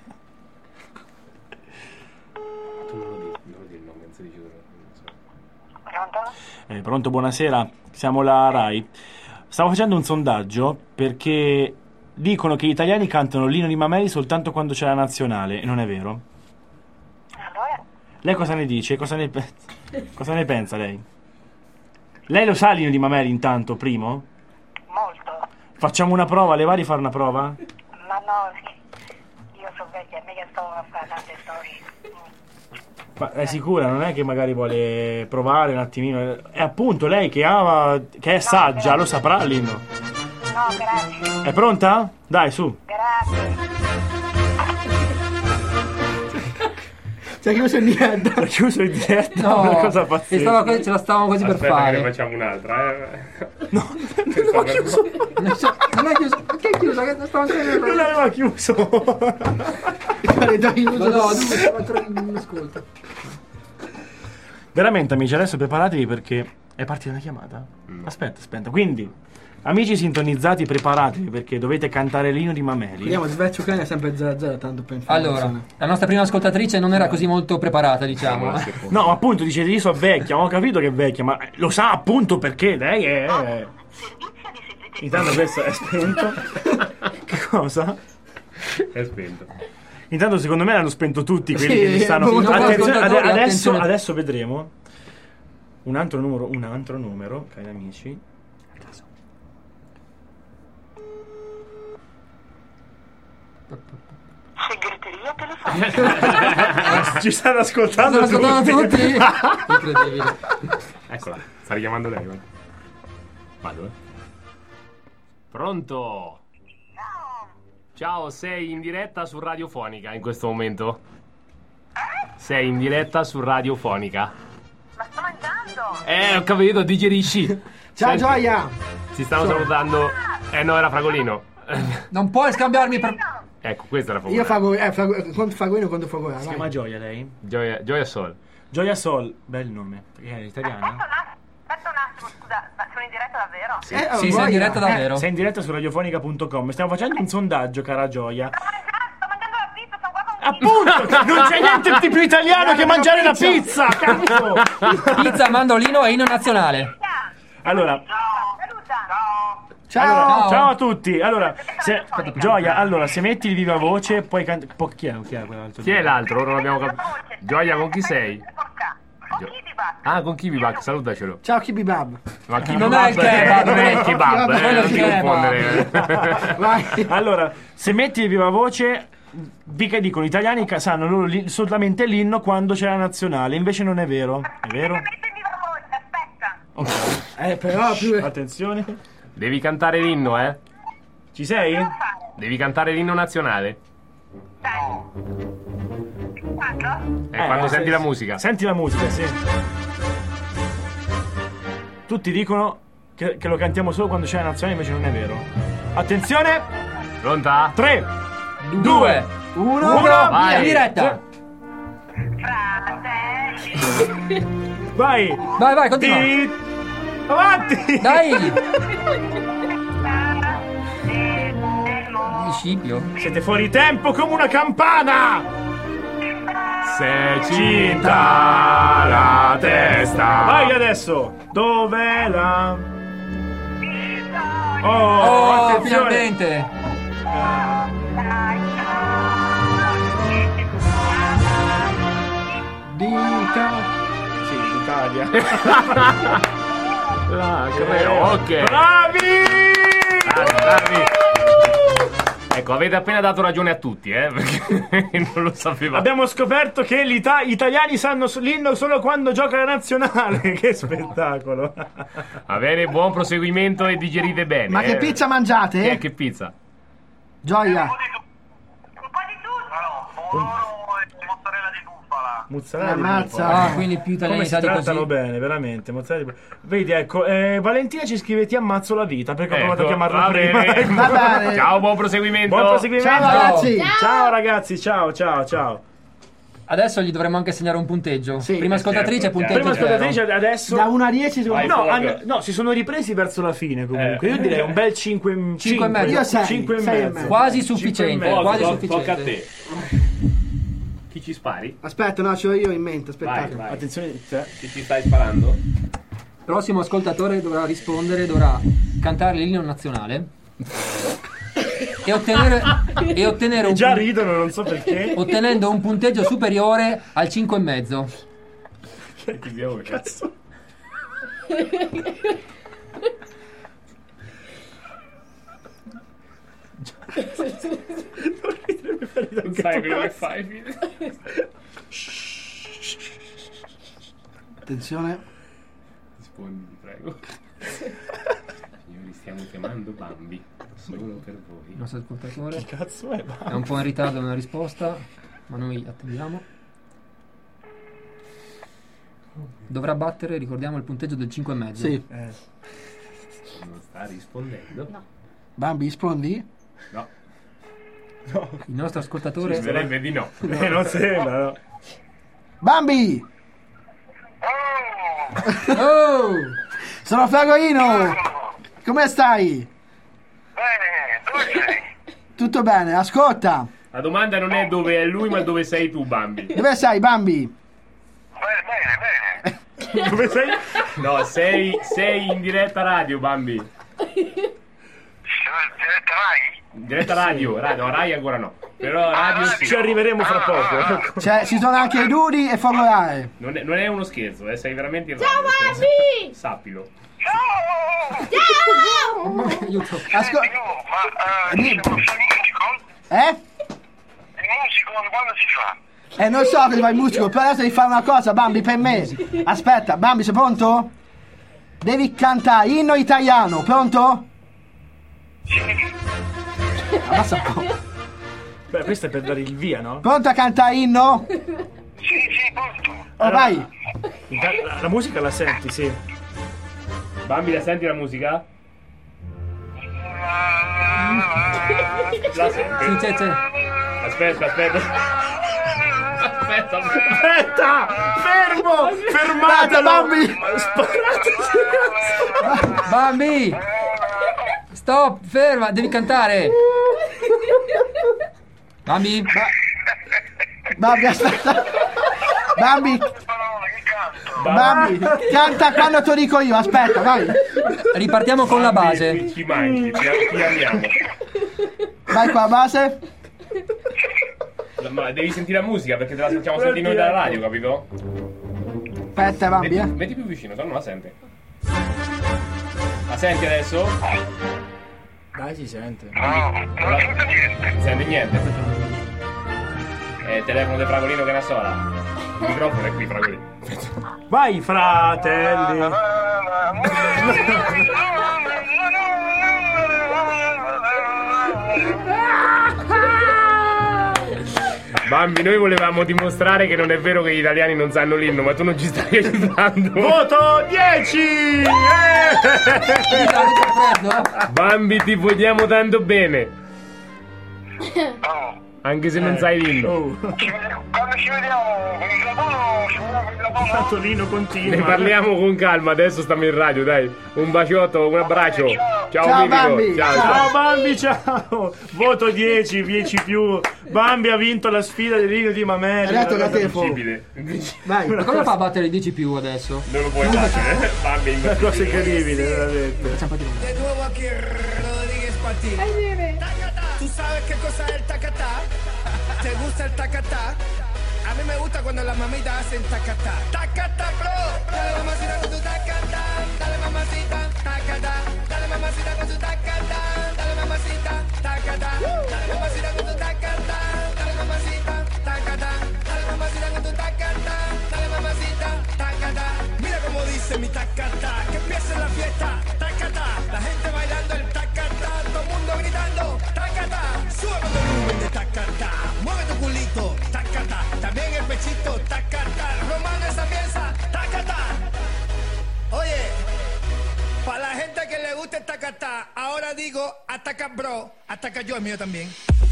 Tu non lo dici il nome, non si dice. Pronto? Pronto, buonasera. Siamo la Rai. Stavo facendo un sondaggio perché dicono che gli italiani cantano l'inno di Mameli soltanto quando c'è la nazionale, e non è vero. Allora? Lei cosa ne dice? Cosa ne pensa lei? Lei lo sa l'inno di Mameli intanto, primo? Molto. Facciamo una prova, le va di fare una prova? Ma no, sì. Io sono vecchia, mica sto a fare tante storie. Ma è sicura? Non è che magari vuole provare un attimino? È appunto lei che è saggia, lo saprà l'inno. No, grazie. È pronta? Dai, su. Grazie. Ci ha chiuso in diretta. L'ha chiuso in diretta? No, una cosa pazzesca. ce la stavamo quasi per Aspetta fare. che facciamo un'altra, No, non l'aveva chiuso. Non è chiuso. Che è chiuso? Che stavo Non l'aveva chiuso. Non ascolta. Veramente amici, adesso preparatevi perché è partita la chiamata. Aspetta. Quindi, amici sintonizzati, preparatevi perché dovete cantare l'inno di Mameli. Vediamo, Svezia-Ucraina è sempre 0-0, tanto per Allora, la nostra prima ascoltatrice non era così molto preparata, diciamo. No, appunto, dice io sono vecchia, ho capito che è vecchia, ma lo sa appunto perché lei è... Intanto questo è spento. Che cosa? È spento. Intanto secondo me l'hanno spento tutti quelli Sì, che ci stanno. attenzione, Adesso vedremo un altro numero, cari amici. Segreteria telefonica. Ci stanno ascoltando tutti. Incredibile. Eccola, sta richiamando lei. Vado, Pronto? Ciao, sei in diretta su Radiofonica in questo momento? Sei in diretta su Radiofonica. Ma sto mangiando. Ho capito, digerisci. Ciao Senti, Gioia. Si stavano salutando. No, era Fragolino. Non puoi scambiarmi per... Ecco, questa era Fragolino. Io quando Fragolino quando Fragolino. Si chiama Gioia lei? Gioia Sol. Gioia Sol, bel nome. Perché è italiana? Aspetta un attimo, scusa, ma sono in diretta davvero? Sì, sei in diretta davvero. Sei in diretta su radiofonica.com. Stiamo facendo un sondaggio, cara Gioia. Sto mangiando la pizza, sono qua con Appunto, non c'è niente di più italiano che mangiare la pizza. Cazzo. Pizza, mandolino e inno nazionale. Allora, Ciao. ciao a tutti. Allora, Gioia, allora, se metti il viva voce, poi chi è quell'altro? Chi è l'altro? Ora non abbiamo capito. Gioia, con chi sei? Con Kibibac. Ah, con Kibibac, salutacelo. Ciao Kibibab. Ma Non è il kebab, non è il kebab, quello è non il ti kebab. confondere. Vai. Allora, se metti il viva voce, che dicono gli italiani sanno loro solamente l'inno quando c'è la nazionale, invece non è vero. È vero? Aspetta. Però più... Attenzione. Devi cantare l'inno, Ci sei? Devi cantare l'inno nazionale. Quando? Quando senti la musica. Senti la musica, sì. Tutti dicono che lo cantiamo solo quando c'è la nazionale, invece non è vero. Attenzione! Pronta? 3, 2, 1, via, diretta. Vai, continua. Avanti. Dai. Scipio. Siete fuori tempo come una campana. Se cinta la testa. Vai adesso. Dov'è la... Oh, finalmente. Sì, l'Italia. Ok. Bravi. Ecco, avete appena dato ragione a tutti, perché non lo sapevamo. Abbiamo scoperto che gli italiani sanno l'inno solo quando gioca la nazionale. Che spettacolo. Va bene, buon proseguimento e digerite bene. Ma che pizza mangiate? Che pizza? Gioia. Un po' di tutto. Pomodoro e mozzarella di bufala. Mozzarella di Ammazza. bufala. Quindi più Come si italianità di trattano così. bene, veramente. Mozzarella di bufala. Vedi, ecco, Valentina ci scrive ti ammazzo la vita perché ho provato a chiamarla va prima. bene. Va bene. Ciao, buon proseguimento. Buon proseguimento. Ciao ragazzi. Ciao ragazzi, ciao. Adesso gli dovremmo anche segnare un punteggio. Sì, Prima ascoltatrice, certo, punteggio Prima 0. ascoltatrice, adesso... Da 1 a 10 Vai, No, Fog. no, si sono ripresi verso la fine comunque. Io direi un bel 5 e mezzo. Io 6, 5 e 6 e mezzo. mezzo. Quasi sufficiente. Fog, Quasi tocca sufficiente. a te. Chi ci spari? Aspetta, no, ce l'ho io in mente, aspettate. Vai. Attenzione, cioè, Chi ci stai sparando? Prossimo ascoltatore dovrà rispondere, dovrà cantare l'inno nazionale e ottenere un già ridono, non so perché. ottenendo un punteggio superiore al 5,5. Cazzo. Non sai quello che fai. Attenzione. Rispondi, prego. Signori, stiamo chiamando Bambi. Solo per voi. Il nostro ascoltatore Che cazzo è? è un po' in ritardo nella risposta, ma noi attendiamo. Dovrà battere, ricordiamo, il punteggio del 5,5. Sì. Non sta rispondendo. Bambi, rispondi? No. Il nostro ascoltatore Sembrerebbe di no. Non sembra, no. Bambi! Oh! Sono Fragolino! Come stai? Bene, dove sei? Tutto bene, ascolta. La domanda non è dove è lui, ma dove sei tu, Bambi. Dove sei, Bambi? Bene. Dove sei? No, sei in diretta radio, Bambi. Diretta Rai? Diretta radio, no, Rai ancora no. Però radio sì. Ci arriveremo fra poco. Cioè, ci sono anche i duri e Fogolare. Non è uno scherzo, sei veramente in radio. Ciao, Bambi! Sappilo. Aiuto. Ascolta. Ma il musico? Eh? Il musico quando si fa? Non so che fa il musico, però adesso devi fare una cosa, Bambi, per me. Aspetta, Bambi, sei pronto? Devi cantare inno italiano, pronto? Abbassa un po'. Beh, questo è per dare il via, no? Pronto a cantare inno? Sì, pronto. Oh, vai. La musica la senti, sì. Bambi, la senti la musica? La senti? Sì, c'è. Aspetta. Fermo! Fermate, Bambi! Bambi! Stop, ferma, devi cantare. Bambi? Bambi, aspetta. Bambi, canta quando te lo dico io, aspetta, vai. Ripartiamo con la base. Ci manchi, ti amiamo. Vai qua, base. Ma devi sentire la musica perché te la facciamo sentire noi dalla radio, capito? Aspetta, Bambi, Metti più vicino, se no non la sente. La senti adesso? Dai, si sente. Non sento niente. Non sente niente. È il telefono del Fragolino che è una sola. Il microfono è qui, Fragolino. Vai, fratelli. Bambi, noi volevamo dimostrare che non è vero che gli italiani non sanno l'inno, ma tu non ci stai aiutando. Voto 10! Bambi, ti vogliamo tanto bene. Anche se non sai l'inno. Quando ci vediamo con il lavoro, ci vediamo con il lavoro. Tanto Lino continua. Ne parliamo con calma, adesso stiamo in radio, dai. Un baciotto, un abbraccio. Ciao Mimico. Bambi. Ciao Bambi, ciao. Voto 10, 10 più. Bambi ha vinto la sfida di Lino di Mameli. Hai dato la tempo. Vai. Ma come fa a battere il 10 più adesso? Non lo puoi fare, Bambi è Una cosa incredibile, veramente. Facciamo un po' di De nuevo aquí Rodríguez Martín. ¿Tú sabes qué cosa es el tacatá? ¿Te gusta el tacatá? A mí me gusta cuando las mamitas hacen tacatá. Tacatá, bro. Dale mamacita con tu tacatá. Dale mamacita, tacatá. Dale mamacita con tu tacatá. Dale mamacita, tacatá. Dale mamacita con tu tacatá. Dale mamacita, tacatá. Dale mamacita con tu tacatá. Dale mamacita, tacatá. Mira cómo dice mi tacatá. Que empiece la fiesta, tacatá. La gente bailando el tacatá. Todo el mundo gritando, tacatá. Sube el volumen de tacatá. Mueve tu culito, tacatá. También el pechito, tacatá. Romano esa pieza, tacatá. Oye, para la gente que le guste tacatá, ahora digo ataca bro, ataca yo, el mío también.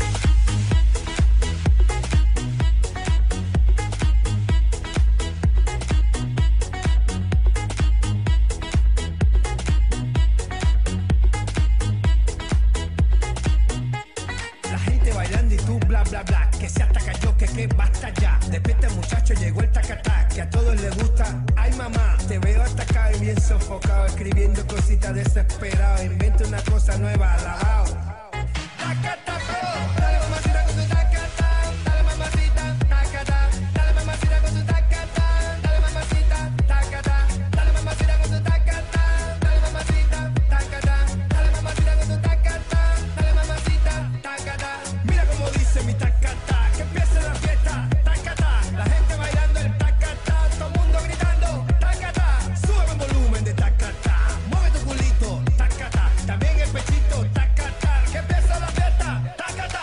La gente bailando y tú bla bla bla, que se ataca yo, que basta ya. Despierta muchacho, llegó el tacatá, que a todos les gusta. Ay mamá, te veo atacado y bien sofocado, escribiendo cositas desesperado. Inventa una cosa nueva, alabao. Tacatá, bro, dale mamacita con tu tacatá, dale mamacita, tacatá, dale mamacita con tu tacatá, dale mamacita, tacatá, dale mamacita con tu tacatá, dale mamacita, tacatá, dale mamacita con tu tacatá, dale mamacita, tacatá. Mira cómo dice mi tacatá, que empiece la fiesta, tacatá, la gente bailando el tacatá, todo el mundo gritando, tacatá, sube el volumen de tacatá, mueve tu culito, tacatá, también el pechito, tacatá, que empiece la fiesta, tacatá.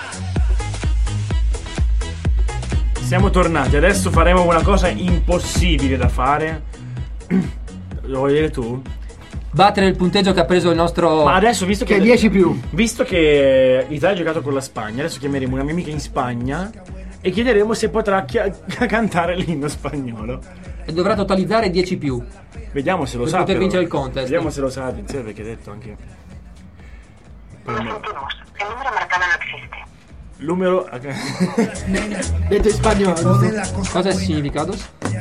Siamo tornati, adesso faremo una cosa impossibile da fare. Lo vuoi dire tu? battere il punteggio che ha preso il nostro. Ma adesso, visto che è 10 più, visto che l'Italia ha giocato con la Spagna, adesso chiameremo una mia amica in Spagna e chiederemo se potrà cantare l'inno spagnolo. E dovrà totalizzare 10 più. Vediamo se lo per sa. poter Però. vincere il contest. Vediamo se lo sa, attenzione, perché ha detto anche. Lo sentimos, el número marcado no existe. Numero. Detto in spagnolo. Cosa è il significato?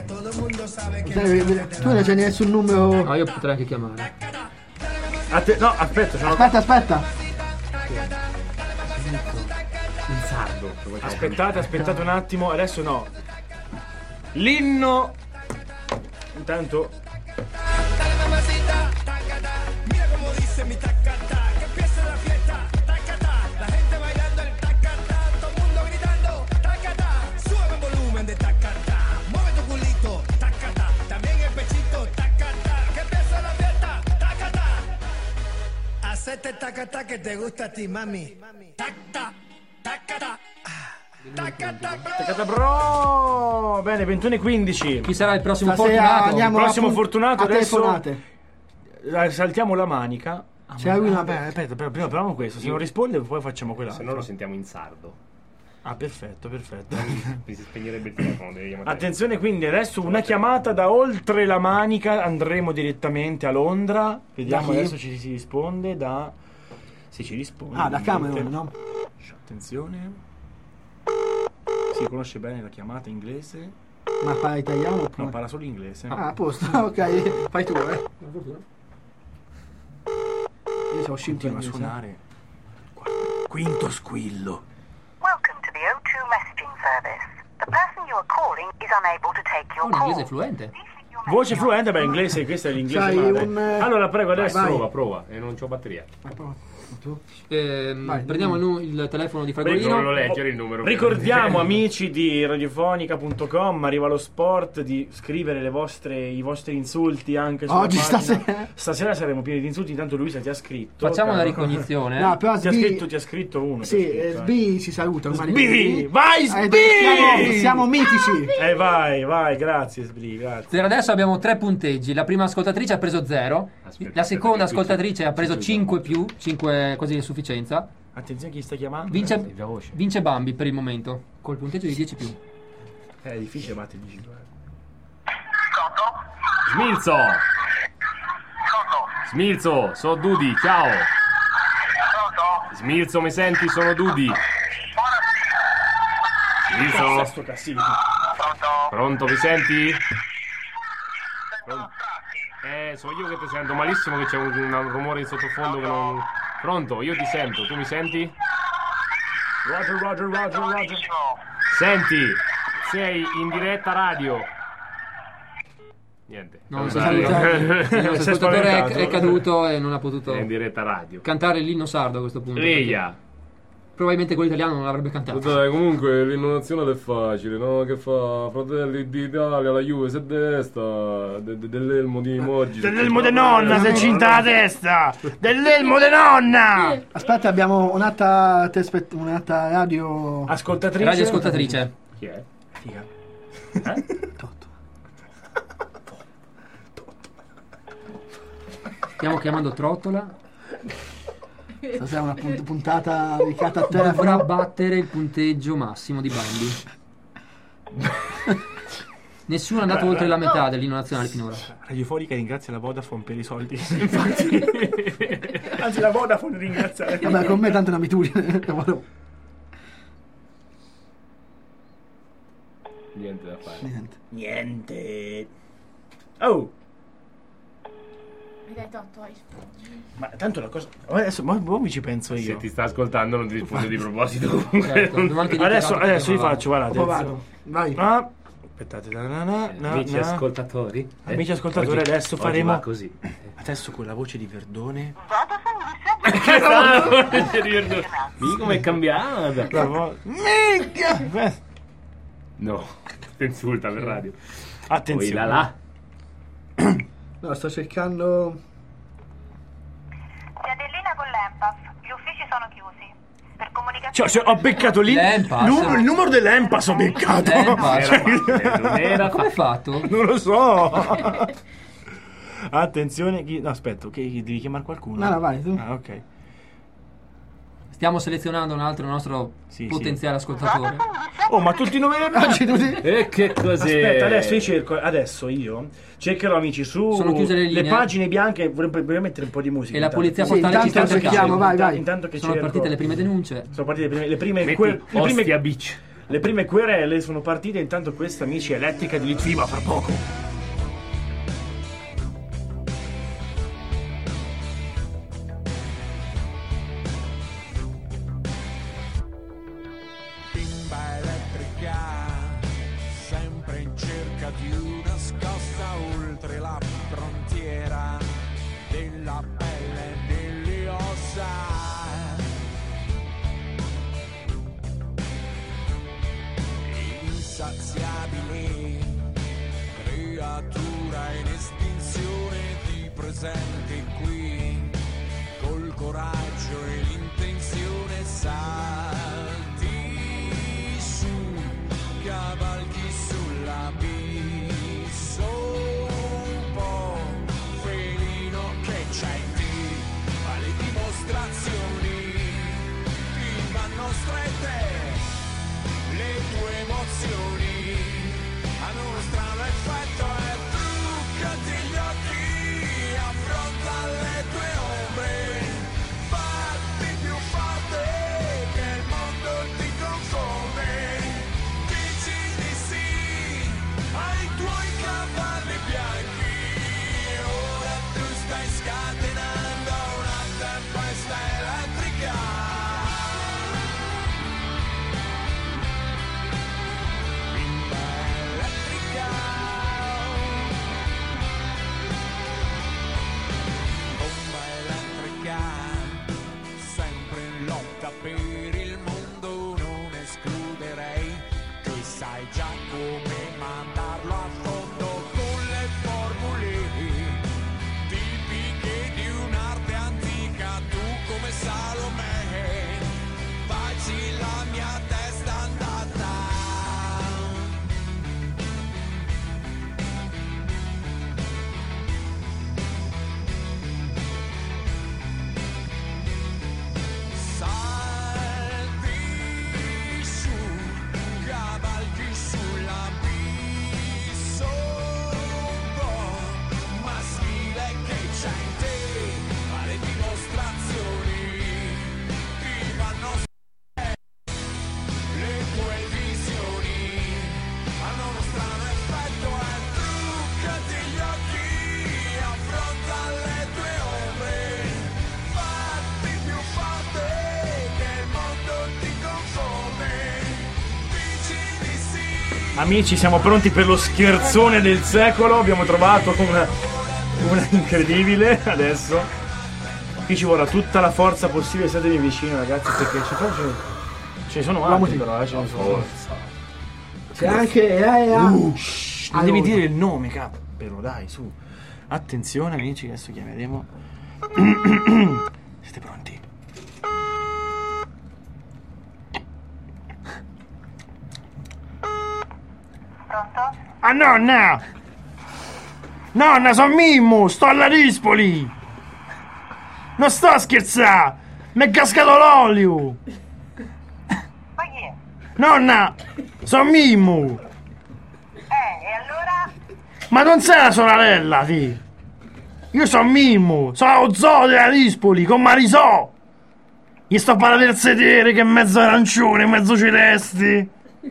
Tu non c'è nessun numero. Ah, io potrei anche chiamare. No, aspetta, Aspetta. In sardo. Aspettate un attimo, adesso no. L'inno. Intanto. Mira como dice mi tacatá, que empiece la fiesta, tacatá, la gente bailando el tacatá, todo el mundo gritando, tacatá, sube el volumen de tacatá, mueve tu culito, tacatá, también el pechito, tacatá, que empiece la fiesta, tacatá. Hacete tacatá que te gusta a ti, mami. Tacatá, tacatá. Tacata bro! Bene, 21:15. Chi sarà il prossimo Stasera fortunato? Il prossimo fortunato a adesso. telefonate. Saltiamo la manica. C'è una. Aspetta, prima proviamo questo. Se non risponde, poi facciamo quella. Se no lo sentiamo in sardo. Ah, perfetto. Mi si spegnerebbe il telefono. Devi chiamare. Attenzione, quindi adesso una chiamata da oltre la manica. Andremo direttamente a Londra. Vediamo Da chi? adesso ci si risponde da. Se ci risponde. Ah, da Cameron, no? Attenzione. Si conosce bene la chiamata inglese. Ma parla italiano oppure? No, parla solo inglese. Ah, a posto. Ok, fai tu, Io sono uscito Continua a suonare. Quinto squillo. Welcome to the O2 messaging service. The person you are calling is unable to take your Oh, l'inglese è call. fluente. Voce fluente, beh, inglese, questo è l'inglese. Sai, madre. Allora, prego, adesso. Prova. E non c'ho batteria. Prendiamo il telefono di Non Fragolino. lo leggere il numero. Ricordiamo, amici di radiofonica.com, arriva lo sport di scrivere i vostri insulti anche sulla Oggi, pagina. Stasera saremo pieni di insulti, intanto Luisa ti ha scritto. Facciamo una ricognizione. No, però Ti ha scritto uno. Sì, Sbi ci saluta. Sbi! Vai Sbi! Siamo mitici. Vai, grazie Sbi, grazie. Per adesso abbiamo 3 punteggi. La prima ascoltatrice ha preso 0. La seconda ascoltatrice ha preso 5 più, 5 così di sufficienza. Attenzione chi sta chiamando. Vince Bambi per il momento, col punteggio di 10+. È difficile battere 10. Smilzo! Smilzo, sono Dudi, ciao! Smilzo, mi senti? Sono Dudi. Smilzo? Pronto, mi senti? Sono io che ti sento malissimo, che c'è un rumore in sottofondo che non... Pronto, io ti sento, tu mi senti? Roger. Senti, sei in diretta radio. Niente. No, l'ascoltatore è caduto e non ha potuto... È in diretta radio. Cantare l'inno sardo a questo punto. Leia. Probabilmente quello italiano non l'avrebbe cantato. Dai, comunque l'inno nazionale è facile, no? Che fa Fratelli d'Italia, la Juve si destra, dell'elmo di Moggi. Dell'elmo di nonna, se cinta la testa! Dell'elmo di nonna! Aspetta, abbiamo un'altra radio... Ascoltatrice? Radio ascoltatrice. Chi è? Figa. Totto. Stiamo chiamando Trottola. Stasera è una puntata dedicata a te. Dovrà battere il punteggio massimo di Bambi. Nessuno è andato oltre la metà dell'inno nazionale finora. Radiofonica ringrazia la Vodafone per i soldi. Infatti. Anzi, la Vodafone ringrazia. Vabbè, con me tanto è un'abitudine. Niente da fare. Niente. Oh! Dai, Totto, ma tanto la cosa... Adesso mi ci penso io. Se ti sta ascoltando non ti rispondo di proposito. Certo, adesso vi faccio, guardate. Vado. Vai. Aspettate. Amici ascoltatori. Amici ascoltatori, oggi, adesso oggi faremo... va così. Adesso con la voce di Verdone. Mica come è cambiata. Minchia! No, ti insulta per radio. Attenzione. Poi là. No, sto cercando... Piadellina con l'Empaf, gli uffici sono chiusi. Per comunicazione... Cioè, ho beccato lì il numero dell'Empas, ho beccato. Come hai fatto? Non lo so. Attenzione, no, aspetta, ok, devi chiamare qualcuno. No, vai tu. Ah, ok. Stiamo selezionando un altro nostro potenziale ascoltatore. Oh, ma tutti i numeri E che cos'è? Aspetta, adesso io cercherò, amici, su sono chiuse le linee. pagine bianche, vorrei mettere un po' di musica. E la polizia postale ci sta cercando. Vai. Intanto che sono partite le prime denunce. Sono partite le prime Beach. Le prime querele sono partite, intanto questa, amici, elettrica di Litviva fra poco. Insaziabile, creatura in estinzione, ti presenti qui, col coraggio e l'intenzione salti su, cavalchi sull'abisso, un po' felino che c'è in te, ma le dimostrazioni ti vanno strette. Le tue emozioni hanno uno strano effetto e truccati gli occhi, affronta Amici, siamo pronti per lo scherzone del secolo. Abbiamo trovato una incredibile adesso. Qui ci vorrà tutta la forza possibile. Statevi vicini, ragazzi, perché ce ne sono altri, però ce ne sono. C'è anche non devi dire il nome, capo. Però dai, su. Attenzione, amici, adesso chiameremo. Siete pronti? Pronto? Ah, nonna! Nonna, sono Mimmo, sto alla Dispoli! Non sto scherzando! Mi è cascato l'olio! Ma chi è? Nonna, sono Mimmo! E allora? Ma non sei la sorella, sì! Io sono Mimmo, sono lo zoo della Dispoli, con Marisò! Gli sto parlando del sedere che è mezzo arancione, mezzo celeste!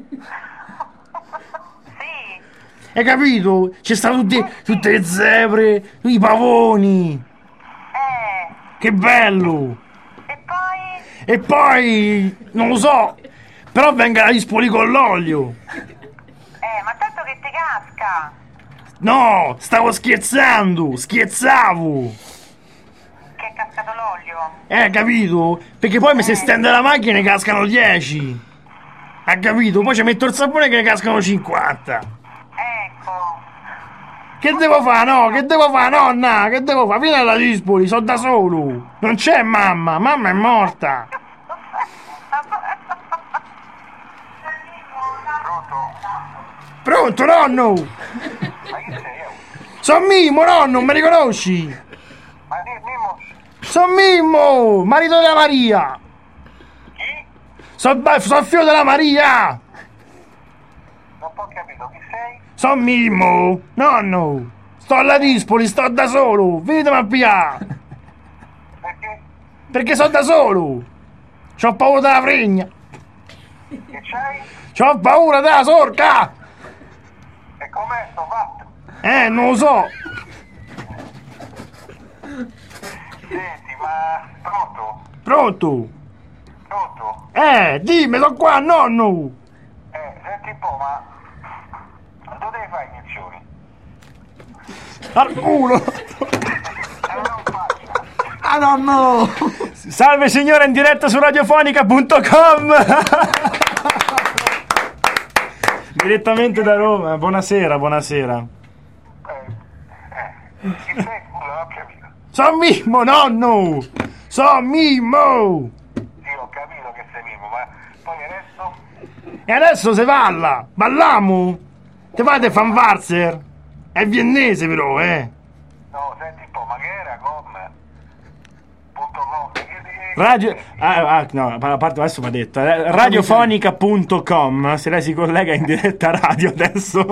Hai capito? Ci stanno tutte le zebre, i pavoni. Che bello. E poi non lo so. Però venga la Dispoli con l'olio. Ma tanto che ti casca. No, stavo scherzando. Scherzavo. Che è cascato l'olio. Capito? Perché poi mi si stende la macchina e ne cascano 10. Ha capito? Poi ci metto il sapone che ne cascano 50. Che devo fare, no? Che devo fare, nonna? Che devo fare? Vieni alla Dispoli, sono da solo. Non c'è mamma, mamma è morta. Pronto, nonno? Sono Mimmo, nonno, non mi riconosci? Sono Mimmo, marito della Maria. Sono figlio della Maria. Non ho capito chi sei. Sono Mimmo, nonno, sto alla Dispoli, sto da solo, venitemi a pigliare. Perché? Perché sono da solo, c'ho paura della fregna. Che c'hai? C'ho paura della sorca. E com'è sto fatto? Non lo so. Senti, ma pronto? Pronto? Pronto? Dimmi, sono qua, nonno. Senti un po', ma dove devi fare iniezioni? Al culo. Ah, nonno. Salve signore, in diretta su radiofonica.com. Direttamente da Roma. Buonasera, buonasera. Chi sei? Scusa, non ho capito. Sono Mimmo, nonno. Sono Mimmo. Sì, ho capito che sei Mimmo, ma poi adesso? E adesso se balla. Balliamo? Te fate fanfarzer? È viennese però, No, senti un po', ma che era com? Radio... no, a parte adesso mi ha detto radiofonica.com. Se lei si collega in diretta radio adesso.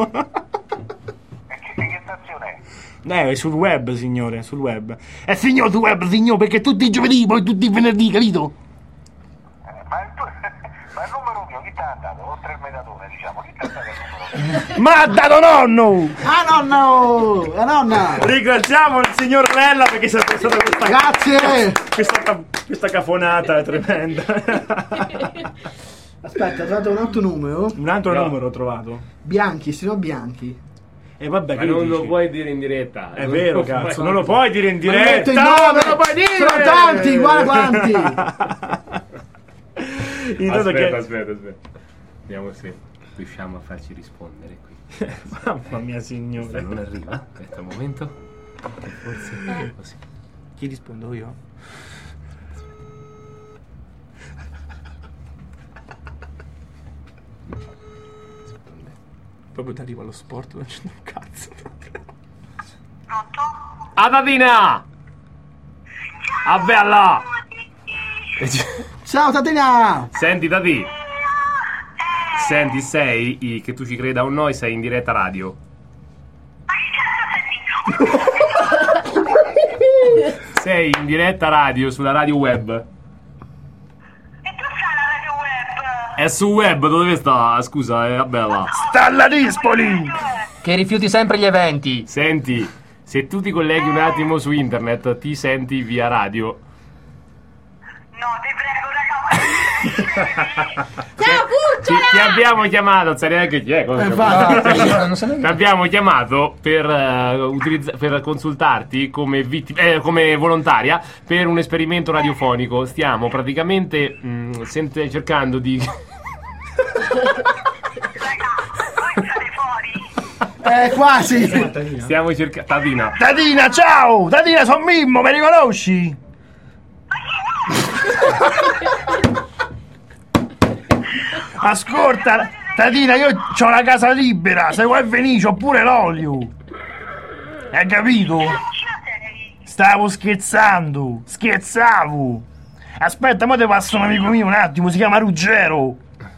Che stazione è? Sul web, signore, sul web. È signor sul web, signor, perché tutti i giovedì, poi tutti i venerdì, capito? Ma il numero mio chi ti ha dato? Oltre il medatone, diciamo, chi ti ha dato il numero mio? Ma ha dato nonno! Ah, nonno! La nonna! Ringraziamo il signor Lella perché si è stata questa... Grazie! Questa cafonata è tremenda. Aspetta, ho trovato un altro numero. Un altro numero ho trovato. Bianchi, signor Bianchi. E vabbè, ma non lo puoi dire in diretta. È vero, cazzo, non lo puoi dire in diretta. No, non lo puoi dire. Sono tanti, guarda quanti. Aspetta. Vediamo se riusciamo a farci rispondere qui. Mamma mia, signore. Non arriva? Aspetta un momento. Forse così. Chi rispondo io? Proprio ti arriva lo sport, non c'è un cazzo. Pronto? Adatina! A bella! Ciao Tatina! Senti Tati, sei, che tu ci creda o no, sei in diretta radio. Sei in diretta radio sulla radio web. E tu sai la radio web? È su web, dove sta? Scusa, è bella. Sta alla Dispoli! Che rifiuti sempre gli eventi. Senti, se tu ti colleghi un attimo su internet, ti senti via radio. No, ti prego, raga. Ti abbiamo chiamato, non sai neanche chi è. Ti abbiamo chiamato per consultarti come come volontaria per un esperimento radiofonico. Stiamo praticamente cercando di. Quasi. Stiamo cercando. Tadina, ciao! Tadina, sono Mimmo, mi riconosci? Ascolta, Tadina, io c'ho una casa libera, se vuoi venire c'ho pure l'olio. Hai capito? Stavo scherzando, scherzavo. Aspetta, mo te passo un amico mio un attimo, si chiama Ruggero.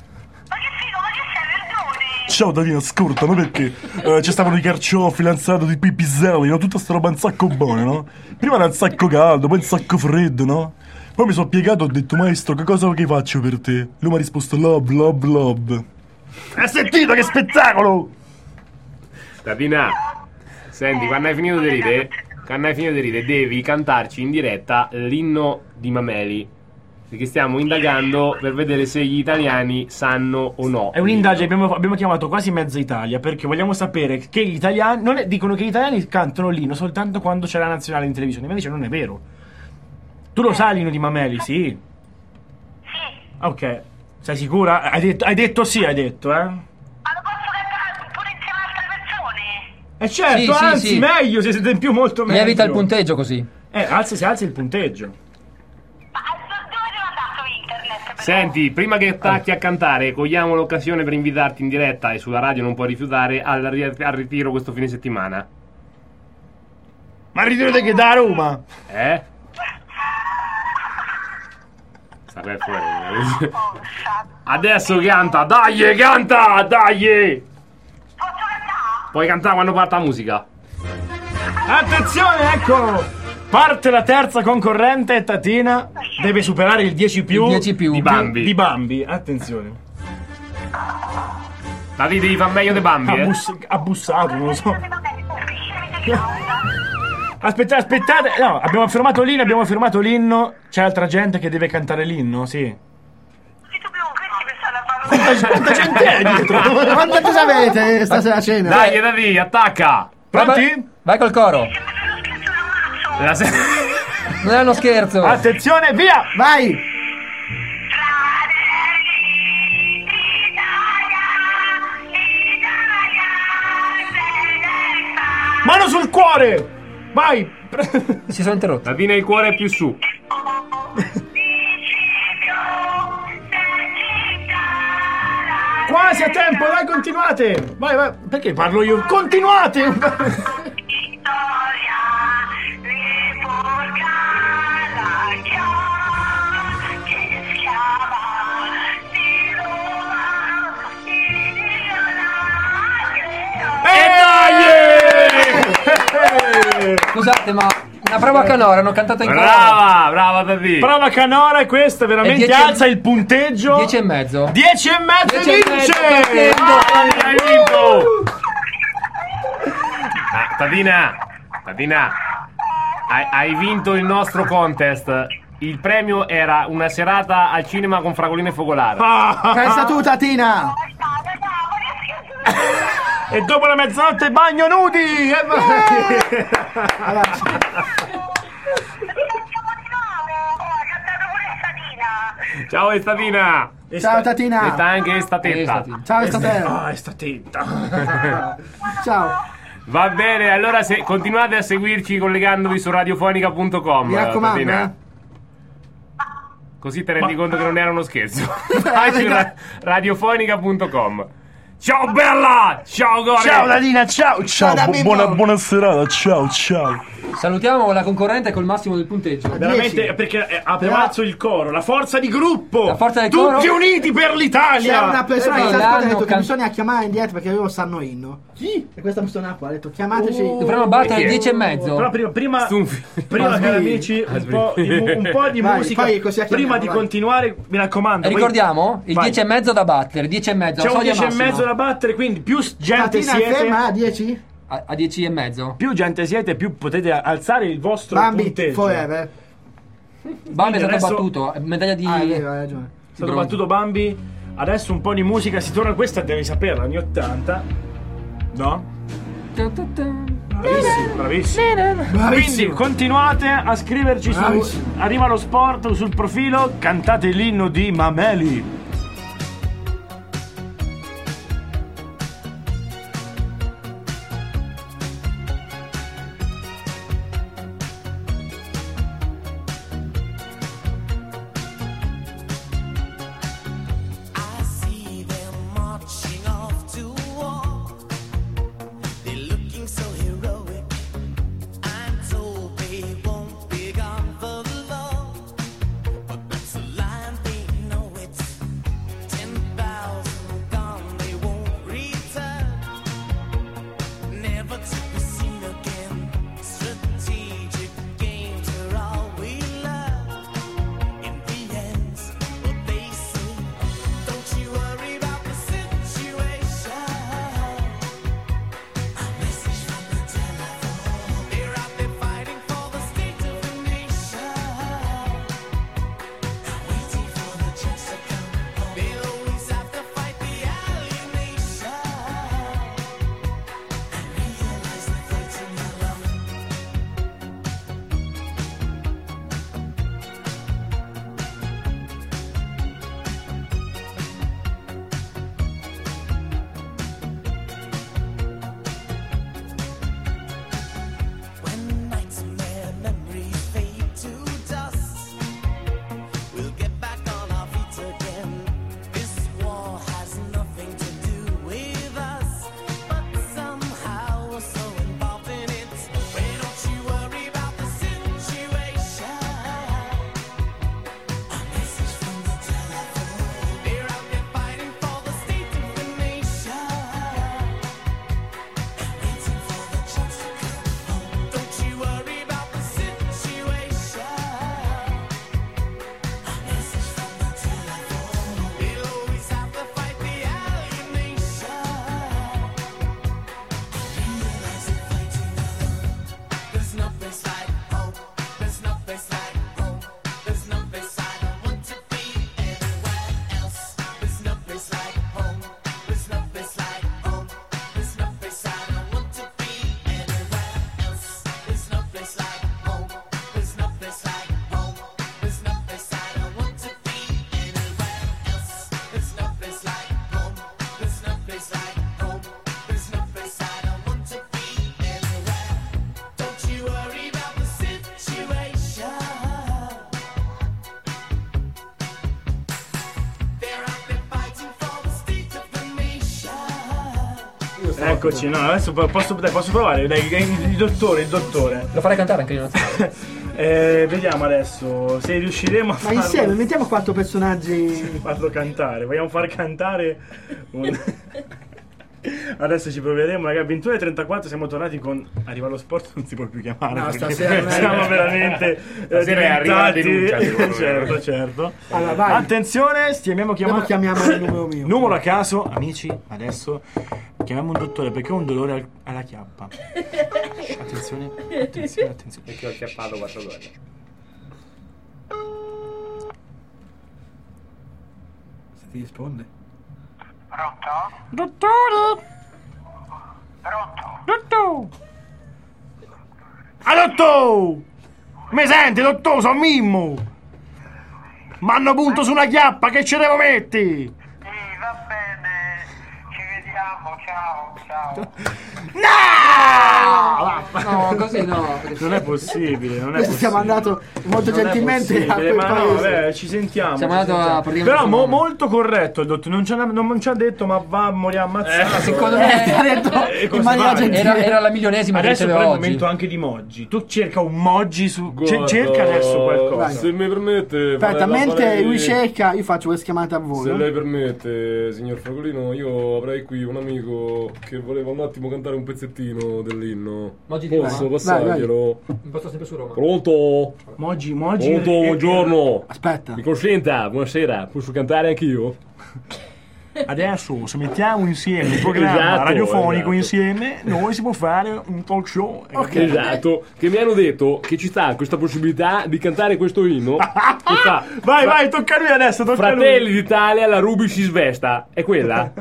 Ciao Tadina, ascolta, no perché ci stavano i carciofi, lanzato di pipiselli, no? Tutta sta roba un sacco buona, no? Prima era un sacco caldo, poi un sacco freddo, no? Poi mi sono piegato e ho detto, maestro, che cosa che faccio per te? Lui mi ha risposto, lob. Hai sentito che spettacolo? Tadina, senti, quando hai finito di ridere, devi cantarci in diretta l'inno di Mameli. Perché stiamo indagando per vedere se gli italiani sanno o no. È un'indagine, abbiamo chiamato quasi mezza Italia perché vogliamo sapere che gli italiani dicono che gli italiani cantano l'inno soltanto quando c'è la nazionale in televisione. Invece non è vero. Tu lo sai l'inno di Mameli, sì? Sì. Ok, sei sicura? Hai detto sì, hai detto, Ma lo posso cantare pure insieme a altre persone? Certo, sì, anzi, sì. Meglio, se siete in più molto meglio. Lievita il punteggio così. Si alza il punteggio. Senti, prima che attacchi a cantare, cogliamo l'occasione per invitarti in diretta e sulla radio non puoi rifiutare al ritiro questo fine settimana. Ma ritiro te che da Roma? Sta per fuori. Adesso canta, dai, canta, dai! Puoi cantare quando parte la musica. Attenzione, ecco! Parte la terza concorrente e Tatina deve superare il 10 più, di Bambi. Attenzione. Tati, devi far meglio di Bambi, Ha bussato, non lo so. Aspettate. No, abbiamo fermato l'inno. C'è altra gente che deve cantare l'inno, sì. Quanta gente è dietro? Quanta cosa avete stasera a cena? Dai, Tati, attacca. Pronti? Vai col coro. Non è uno scherzo. Attenzione, via! Vai! Mano sul cuore! Vai! Si sono interrotti. Tatina, il cuore è più su. Quasi a tempo, dai, continuate! Vai. Perché parlo io? Continuate! Scusate, ma una prova canora hanno cantato in coro. Brava Tati. Prova canora e questa veramente alza il punteggio. 10 e mezzo. 10 e mezzo e vince! Hai vinto! Tatina, hai vinto il nostro contest. Il premio era una serata al cinema con Fragolino e Focolare. Pensa tu, Tatina! E dopo la mezzanotte bagno nudi! Ciao Estatina! Ciao Tatina! E sta anche Estatetta. Ciao Estatella! Estatetta! Ciao! Va bene, allora continuate a seguirci collegandovi su radiofonica.com. Mi raccomando, Tatina. Così te rendi conto che non era uno scherzo. Vai su radiofonica.com. Ciao bella! Ciao Gore! Ciao Tatina, ciao! Buona serata, ciao! Salutiamo la concorrente col massimo del punteggio. Veramente, perché abbiamo alzato il coro, la forza di gruppo! La forza del Tutti coro. uniti per l'Italia! C'è una persona che sta l'hanno ascoltando che bisogna chiamare in diretta perché loro sanno inno. Chi? E questa persona qua ha detto chiamateci. Dovremmo battere il 10 e mezzo. Però prima cari amici, un po' di Vai, musica. fai così Prima di continuare, mi raccomando. Ricordiamo il Vai. 10 e mezzo da battere. 10 e mezzo. C'è un soglia 10 e massima. mezzo da battere, quindi più gente Tatina siete. ferma a 10? A 10 e mezzo. Più gente siete, più potete alzare il vostro Bambi punteggio. forever. Bambi è stato adesso- battuto. Medaglia di. Hai ragione. È stato battuto Bambi. Adesso un po' di musica, si torna, questa devi saperla, anni 80. No? Bravissimo. Quindi continuate a scriverci su Arriva lo Sport sul profilo, cantate l'inno di Mameli. Eccoci, no, adesso posso provare, dai, il dottore. Lo farei cantare anche io. Vediamo adesso se riusciremo a farlo. Ma insieme, mettiamo 4 personaggi. Farlo cantare, vogliamo far cantare un... Adesso ci proveremo, ragazzi. 21:34 siamo tornati con Arriva lo Sport, non si può più chiamare. No, stasera siamo veramente certo. Allora, vai. Attenzione, chiamiamo il numero mio. Numero a caso, amici, adesso chiamiamo un dottore perché ho un dolore alla chiappa. Attenzione. Perché ho chiappato 4 ore. Se ti risponde. Pronto? Dottore! Pronto? Dottore! Ah, dottore! Mi senti, dottore? Sono Mimmo! M'hanno punto su una chiappa, che ci devo mettere? Sì, va bene. Ci vediamo, ciao. No, così no. Non è possibile, Siamo andati molto gentilmente a quel paese. Ci sentiamo. Siamo andati a però molto corretto il dottore, non ci ha detto ma va a morire ammazzato. Secondo me ti ha detto in maniera gentile. Era la milionesima che adesso riceve è il oggi. momento anche di Moggi. Tu cerca un Moggi su cerca adesso qualcosa. Vai. Se mi permette, aspetta, mentre lui cerca, io faccio questa chiamata a voi. Se lei permette, signor Fragolino, io avrei qui un amico che voleva un attimo cantare un pezzettino dell'inno. Posso passarglielo? Imposto sempre su Roma. Pronto? Moggi. Pronto, buongiorno. Aspetta. Mi consenta, buonasera, posso cantare anch'io? Adesso se mettiamo insieme un programma radiofonico insieme, noi si può fare un talk show. Okay. Esatto, che mi hanno detto che ci sta questa possibilità di cantare questo inno. Che fa, vai, tocca a lui adesso, Fratelli d'Italia, la Ruby si svesta. È quella?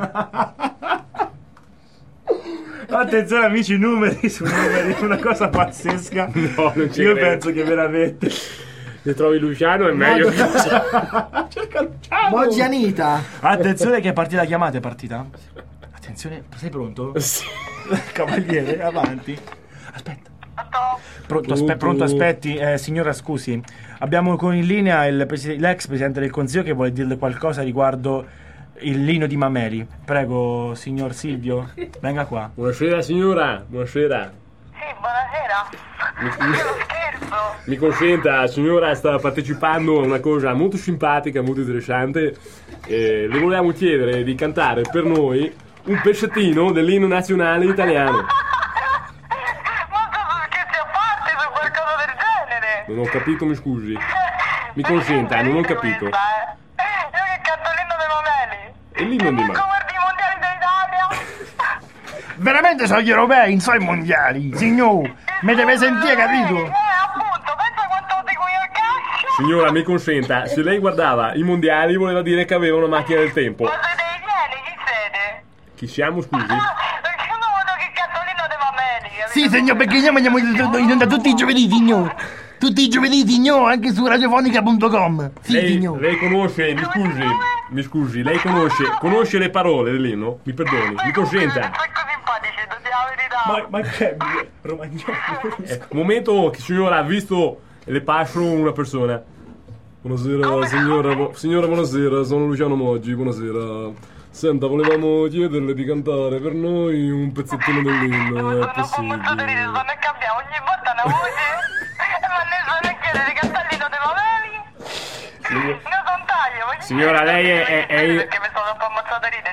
Attenzione amici, numeri su numeri, una cosa pazzesca. No, non ci Io credo. penso che veramente... Se trovi Luciano è meglio. Cerca Luciano. Moggi Anita. Attenzione che è partita la chiamata, è partita. Attenzione, sei pronto? Sì. Cavaliere, avanti. Aspetta. Pronto, aspetti. Signora, scusi. Abbiamo con in linea l'ex Presidente del Consiglio che vuole dirle qualcosa riguardo il lino di Mameli. Prego, signor Silvio, venga qua. Buonasera signora, buonasera. Sì, buonasera. Mi consenta, signora, sta partecipando a una cosa molto simpatica, molto interessante. Le volevamo chiedere di cantare per noi un pezzettino dell'inno nazionale italiano. Ma che si a parte su qualcosa del genere? Non ho capito, mi scusi. Mi consenta, non ho capito. Io che canto l'inno dei Mameli. E l'inno di Mameli? Guardi i mondiali d'Italia. Veramente sono gli europei, non so i mondiali. Signor, mi deve sentire, capito? Appunto, pensa quanto seguo io il calcio. Signora, mi consenta, se lei guardava i mondiali voleva dire che aveva una macchina del tempo. Ma siete igieni, chi siete? Chi siamo, scusi? Perché io non vedo che canto l'inno dei Mameli. Sì, signor, perché noi andiamo in onda tutti i giovedì, signor. Tutti i giovedì, signor, anche su radiofonica.com. Sì, signor. Lei conosce, mi scusi, lei conosce le parole dell'inno? Mi perdoni, mi consenta. Ma che romagnolo? Un momento che signora ha visto le passo una persona. Buonasera signora, buonasera, sono Luciano Moggi, buonasera. Senta, volevamo chiederle di cantare per noi un pezzettino dell'inno, è possibile? Noi cambiamo ogni volta una voce. Ma nessuno chiede di cantare l'inno dei Mameli. Non sono taglio. Signora, lei è... Perché mi sono un po' ammazzato a ridere,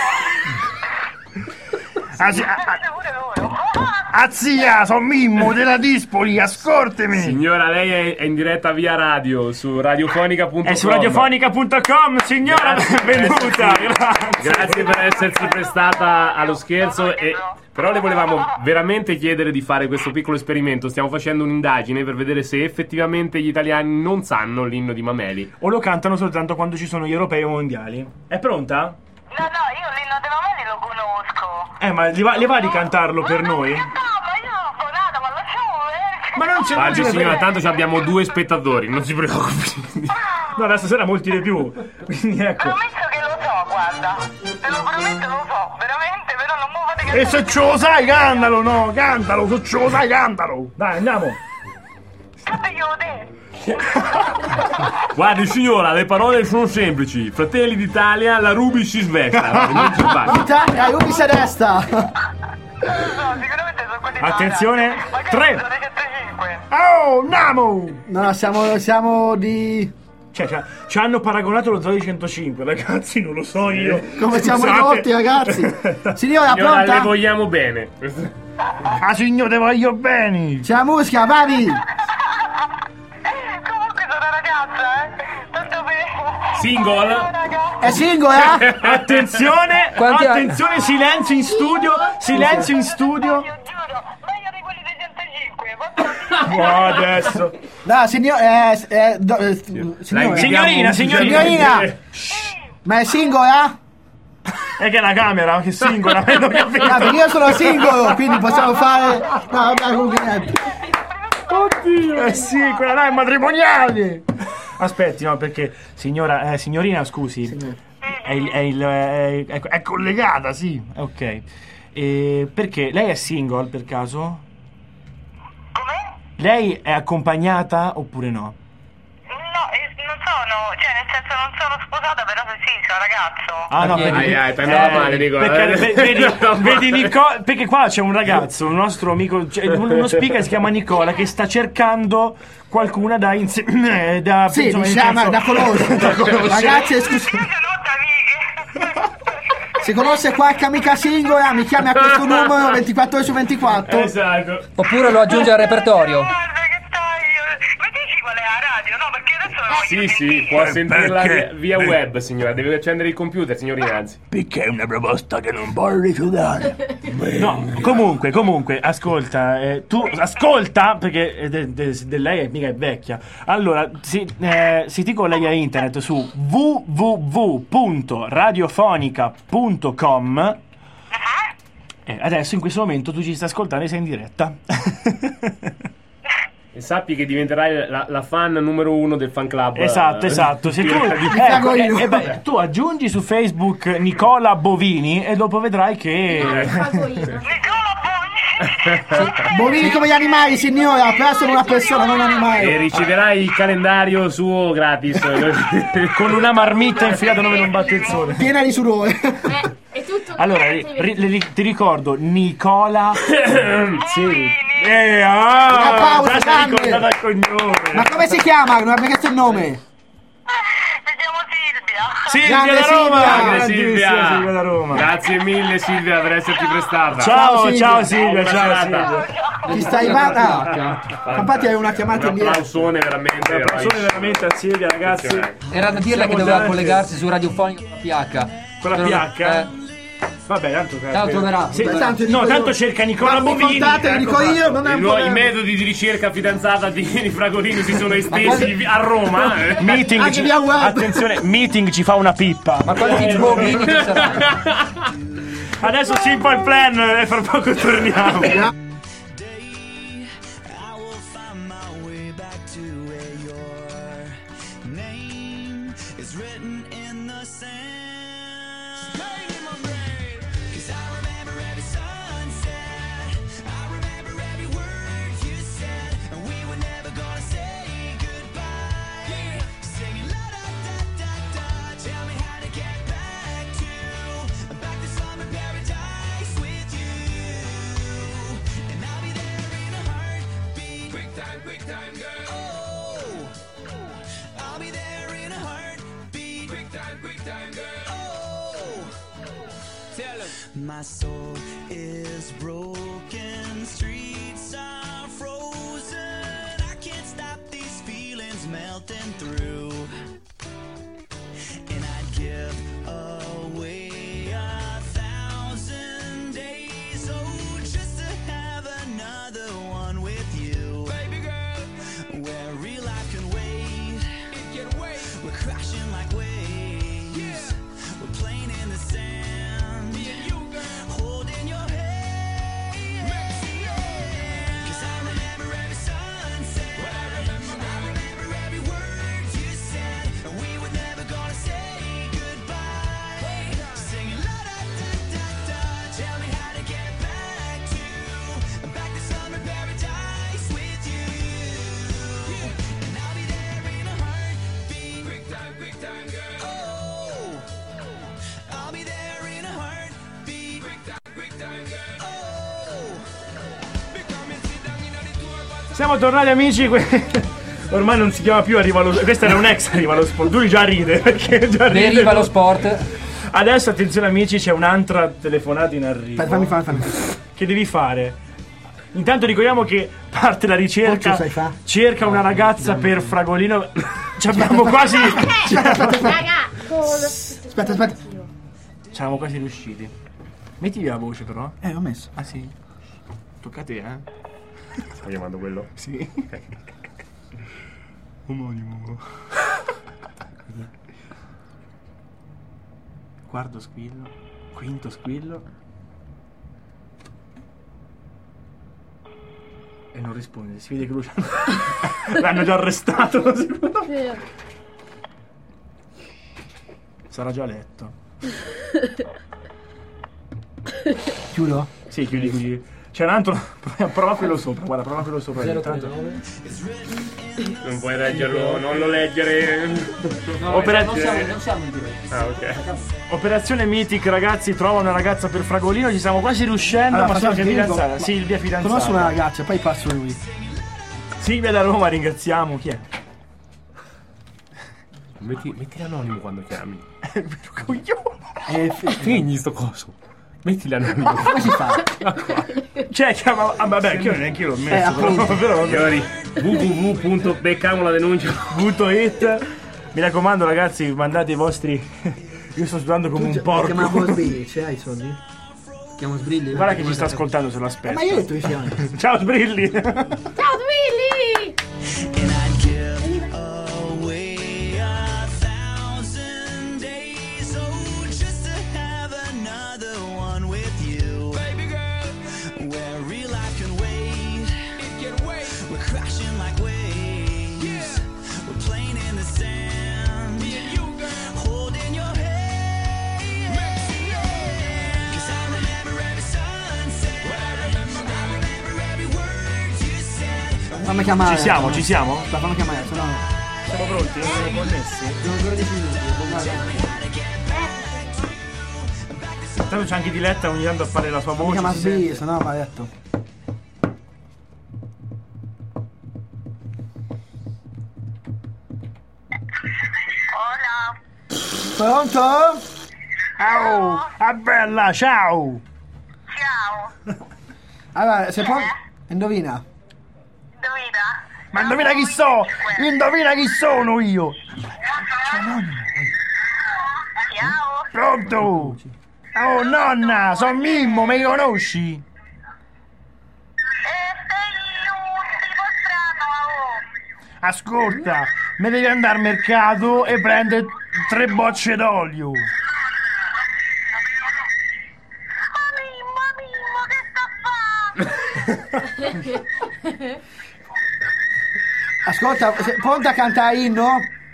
Zia, sono Mimmo della Dispoli, ascoltami. Signora, lei è in diretta via radio su radiofonica.com. È su radiofonica.com, signora, benvenuta. Grazie per essersi prestata allo scherzo. Però le volevamo veramente chiedere di fare questo piccolo esperimento. Stiamo facendo un'indagine per vedere se effettivamente gli italiani non sanno l'inno di Mameli o lo cantano soltanto quando ci sono gli europei o mondiali. È pronta? No, io l'inno dei Mameli lo conosco. Ma le va di cantarlo per noi? Ma non c'è Oggi signora, tanto abbiamo 2 spettatori, non si preoccupi. No, adesso sera molti di più. Quindi ecco. Prometto che lo so, guarda. Te lo prometto, lo so, veramente, però non mi fate che... E se ce lo sai, cantalo, no? Cantalo, se ce lo sai, cantalo. Dai, andiamo. Cantaglielo te. Guardi signora, le parole sono semplici. Fratelli d'Italia, la Ruby si svesta. Non ci fa. La Ruby si resta. Attenzione, 3. Oh, Namo! No, siamo di... Cioè, ci hanno paragonato lo Zoe 105, ragazzi, non lo so io. Come siamo ridotti, ragazzi? Signora, pronta? Le vogliamo bene. Signore, te voglio bene. C'è la musica, vai! Comunque sono ragazza, tanto per... Single? È singola? Attenzione, attenzione, silenzio in studio, silenzio in studio. Adesso. No, signorina. Ma è singola? È che è la camera, che singola. Io sono singolo, quindi possiamo fare... No, vabbè, oddio. Sì, quella là è matrimoniale. Aspetti, no, perché signorina, scusi. È collegata, sì. Ok. Perché lei è single per caso? Lei è accompagnata oppure no? No, non sono, cioè nel senso non sono sposata, però sì, sono ragazzo. No, male, Nicola. Vedi Nicola, perché qua c'è un ragazzo, un nostro amico, uno speaker si chiama Nicola, che sta cercando qualcuna da sì, diciamo, da conoscere. Ragazzi, scusi. Se conosce qualche amica singola, mi chiami a questo numero 24 ore su 24. Esatto. Oppure lo aggiunge al repertorio. Guarda che stai, mi dici qual è radio, no? Perché adesso lo voglio Sì, può sentirla via web, signora. Deve accendere il computer, signor Inanzi. Perché è una proposta che non può rifiutare. No, comunque, ascolta, tu ascolta, perché lei è mica è vecchia. Allora, si ti colleghi a internet su www.radiofonica.com. Adesso in questo momento tu ci stai ascoltando e sei in diretta. E sappi che diventerai la fan numero 1 del fan club. Esatto. Se tu aggiungi su Facebook Nicola Bovini e dopo vedrai che Bovini come gli animali, signora, però sono una persona, non un animale. E riceverai il calendario suo gratis con una marmitta infilata dove non batte il sole, piena di sudore. È tutto. Allora, ti ricordo Nicola. Sì. Una pausa, già ricordata il cognome. Ma come si chiama? Non abbiamo chiesto il nome. Mi chiamo Silvia da Roma. Silvia da Roma. Grazie mille Silvia per esserti prestata. Ciao Silvia. Ti stai arrivando? Infatti hai una chiamata in diretta. Applausone veramente a Silvia, ragazzi. Era da dirle che doveva collegarsi su Radiofonica con la PH. Con la PH? Vabbè, tanto troverà. Sì, tanto cerca Nicola Bovini. I metodi di ricerca fidanzata di Fragolino si sono estesi a Roma. Meeting, attenzione, Meeting ci fa una pippa. Ma quale tipo Bovini che sarà? Adesso Simple Plan e fra poco torniamo. My soul is broken, streets are frozen. I can't stop these feelings melting through. And I'd give away 1,000 days, oh, just to have another one with you. Baby girl, where real life can wait, it can wait. We're crashing like waves, yeah. We're playing in the sand, me and you. Holding your hand, cause I remember every sunset. I remember every word you said, and we were never gonna say goodbye. Singing la da da da da, tell me how to get back to summer paradise with you. And I'll be there in a heartbeat. Quick time, girl. Oh, I'll be there in a heartbeat. Siamo tornati amici. Ormai non si chiama più Arriva lo Sport. Questo era un ex Arriva lo Sport. Lui già ride perché già ride. Deriva lo sport. Adesso attenzione amici, c'è un'altra telefonata in arrivo. Fammi. Che devi fare? Intanto ricordiamo che parte la ricerca. Cerca una ragazza per Fragolino. Ci abbiamo quasi. Aspetta. Ci eravamo quasi riusciti. Metti via la voce però. Ho messo. Ah sì. Tocca a te, Stai chiamando quello? Sì. Omonimo. Quarto squillo. Quinto squillo. E non risponde. Si vede che lui l'hanno già arrestato. Sarà già letto. Chiudo? Sì, chiudi. C'è un altro. Prova quello sopra. Guarda, prova quello sopra. 039. Non puoi leggerlo, non lo leggere. No, non siamo in diretta. Ah, ok. Operazione Mythic, ragazzi, trova una ragazza per Fragolino. Ci stiamo quasi riuscendo. Allora, ma siamo fidanzata. Silvia fidanzata. Conosco una ragazza, poi passo lui. Silvia da Roma, ringraziamo. Chi è? Metti l'anonimo quando chiami. Coglione. Figli sto coso. Mettila anonimo. Come si fa? Cioè, chiama. Vabbè, che io neanche io l'ho messo. Però Signori, www.beccamoladenuncia.it. Mi raccomando, ragazzi, mandate i vostri. Io sto sudando come un porco. Chiamiamo Sbrilli, ce hai i soldi? Chiamo Sbrilli? Guarda che ci sta ascoltando, se lo aspetta. Ma io ho detto i fianchi. Ciao Sbrilli! Ciao Sbrilli! Fammi chiamare. Ci siamo? Fammi chiamare, se no. Siamo pronti? Siamo connessi? Sono ancora 10 minuti. Tanto c'è anche Diletta ogni tanto a fare la sua voce. Mi chiama Sbrilli, se no va detto. Pronto? Ciao! Ah bella, ciao! Ciao. Allora, se può. Indovina. Ma indovina chi so! Indovina chi sono io! Ciao. Pronto? Oh nonna, sono Mimmo, mi conosci? Sei un tipo strano, Ascolta, mi devi andare al mercato e prendere 3 bocce d'olio. Mimmo, che sta a Ascolta, pronta a cantare inno?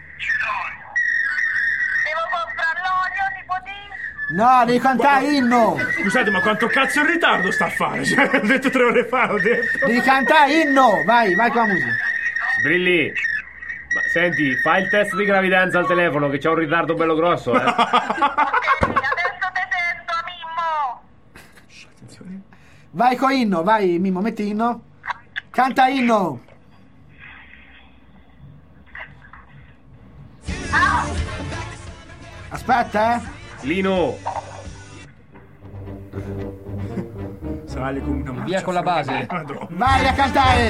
Devo comprare l'olio, nipotino? No, devi cantare inno! Scusate, ma quanto cazzo in ritardo sta a fare? Cioè, ho detto 3 ore fa, ho detto. Devi cantare inno! Vai con la musica. Sbrilli, ma senti, fai il test di gravidanza al telefono che c'ha un ritardo bello grosso, Adesso te sento, Mimmo. Attenzione. Vai con inno, vai Mimmo, metti inno. Canta inno! Aspetta, Lino! Sale come una Via con la base. vai a cantare!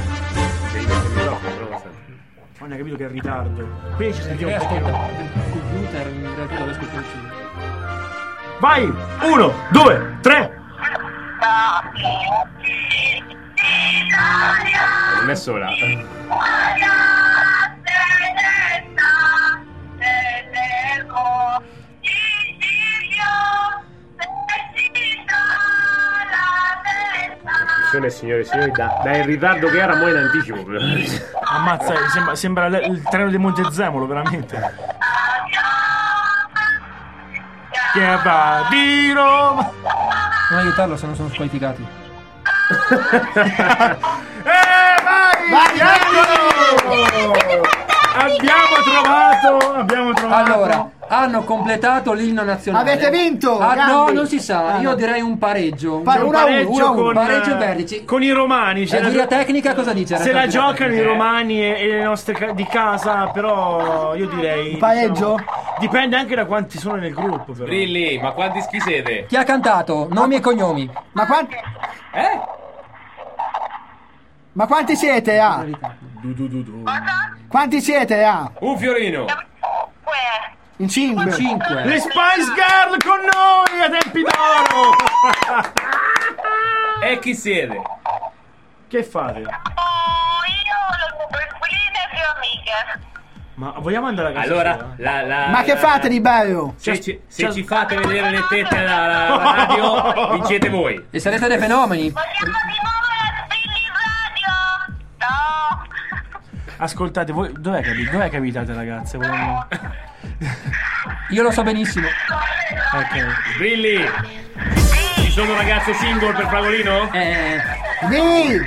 Non hai capito che è in ritardo. Qui ci sentiamo un Ascolta, pochino. il computer in realtà dove ascolta il cinema. Vai! 1, 2, 3! Non è sola. Signore e signori, da in ritardo che era, mo' in anticipo. Ammazza, sembra il treno di Montezemolo, veramente. Che va di Roma. Non aiutarlo se non sono squalificati. Vai! Eccolo! Abbiamo trovato. Allora, hanno completato l'inno nazionale. Avete vinto! No, non si sa. Io direi un pareggio. Un pareggio con pareggio e vertici. Con i romani. La giuria tecnica cosa dice? Se la giocano i romani e le nostre di casa, però io direi. Un pareggio? Diciamo, dipende anche da quanti sono nel gruppo. Però. Brilli, ma quanti schi siete? Chi ha cantato? Nomi e cognomi. Ma quanti? Ma quanti siete? Quanti siete? Un fiorino. In 5. In 5. Le Spice Girl con noi a tempi d'oro. E chi siete? Che fate? Io le coinquiline e più amiche. Ma vogliamo andare a casa? Allora, Ma che fate di bello? Se ci fate vedere le tette alla radio, vincete voi. E sarete dei fenomeni. Vogliamo di nuovo la Sbrilli in radio? No. Ascoltate, voi dov'è che abitate, ragazze? Vogliamo... Io lo so benissimo. Ok. Sbrilli, ci sono ragazze single per Fragolino? Sì.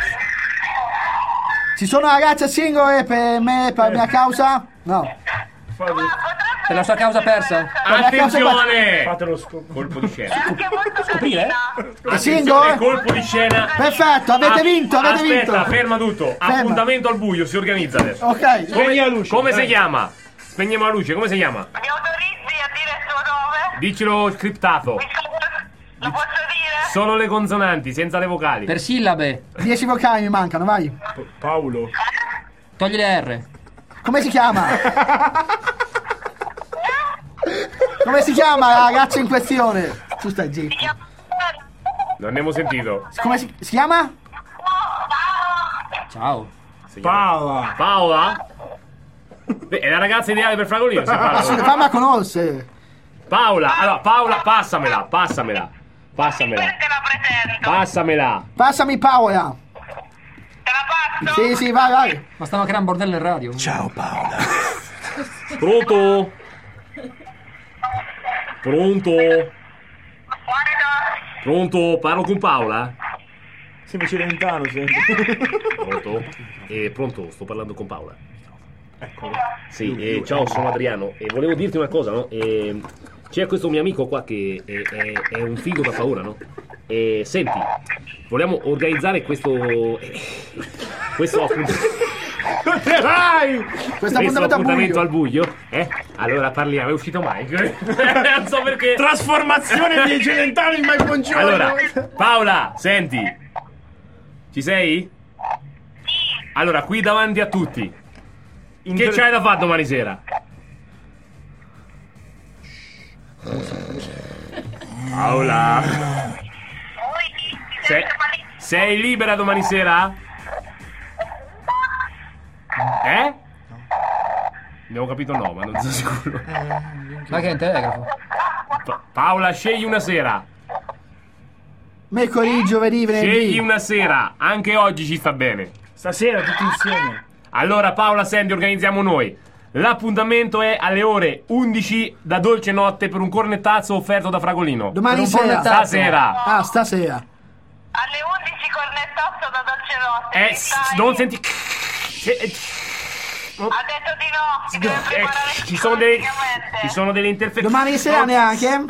Ci sono ragazze singole per me, per la mia causa? No. Per la sua causa persa. Attenzione! Fatelo colpo di scena. Scoprire? È single? Colpo di scena. Perfetto, avete vinto, avete vinto. Aspetta, ferma tutto. Appuntamento al buio, si organizza adesso. Ok. Spegni la luce. Come si chiama? Spegniamo la luce, come si chiama? Mi autorizzi a dire il suo nome? Dicelo scriptato. Lo posso dire? Solo le consonanti, senza le vocali. Per sillabe. 10 vocali mi mancano, vai. Paolo. Togli le R. Come si chiama? Come si chiama la ragazza in questione? Tu stai zitto. Non abbiamo sentito. Come si chiama? Ciao. Paola. Paola? Beh, è la ragazza ideale per Fragolino. Fammi a conoscere. Paola, allora Paola, passamela. Te la presento. Passamela. Passami Paola. Te la passo? Sì, vai. Ma stanno a creare un bordello in radio. Ciao Paola. Pronto? Pronto? Parlo con Paola? Sembra Celentano, senti. Pronto? Pronto, sto parlando con Paola. Eccolo. Sì, ciao, sono Adriano e volevo dirti una cosa, no? C'è questo mio amico qua che è un figo da paura, no? Senti, vogliamo organizzare questo appuntamento al buio? Allora parliamo, è uscito Mike. Non so perché. Trasformazione di Celentano in Mike Bongiorno. Allora, Paola, senti. Ci sei? Allora, qui davanti a tutti. Che c'hai da fare domani sera? Paola. Sei libera domani sera? Abbiamo capito no, ma non sono sicuro. Ma che è in telegrafo? Paola, scegli una sera. Mercoledì, giovedì, venerdì. Scegli una sera, anche oggi ci sta bene. Stasera tutti insieme. Allora Paola, senti, organizziamo noi. L'appuntamento è alle ore 11 da Dolce Notte per un cornettazzo offerto da Fragolino. Domani sera. Stasera. Ah, stasera. Alle 11 cornettazzo da Dolce Notte. Non senti. Ha detto di no. Si deve preparare ci sono delle interferenze. Domani sera neanche?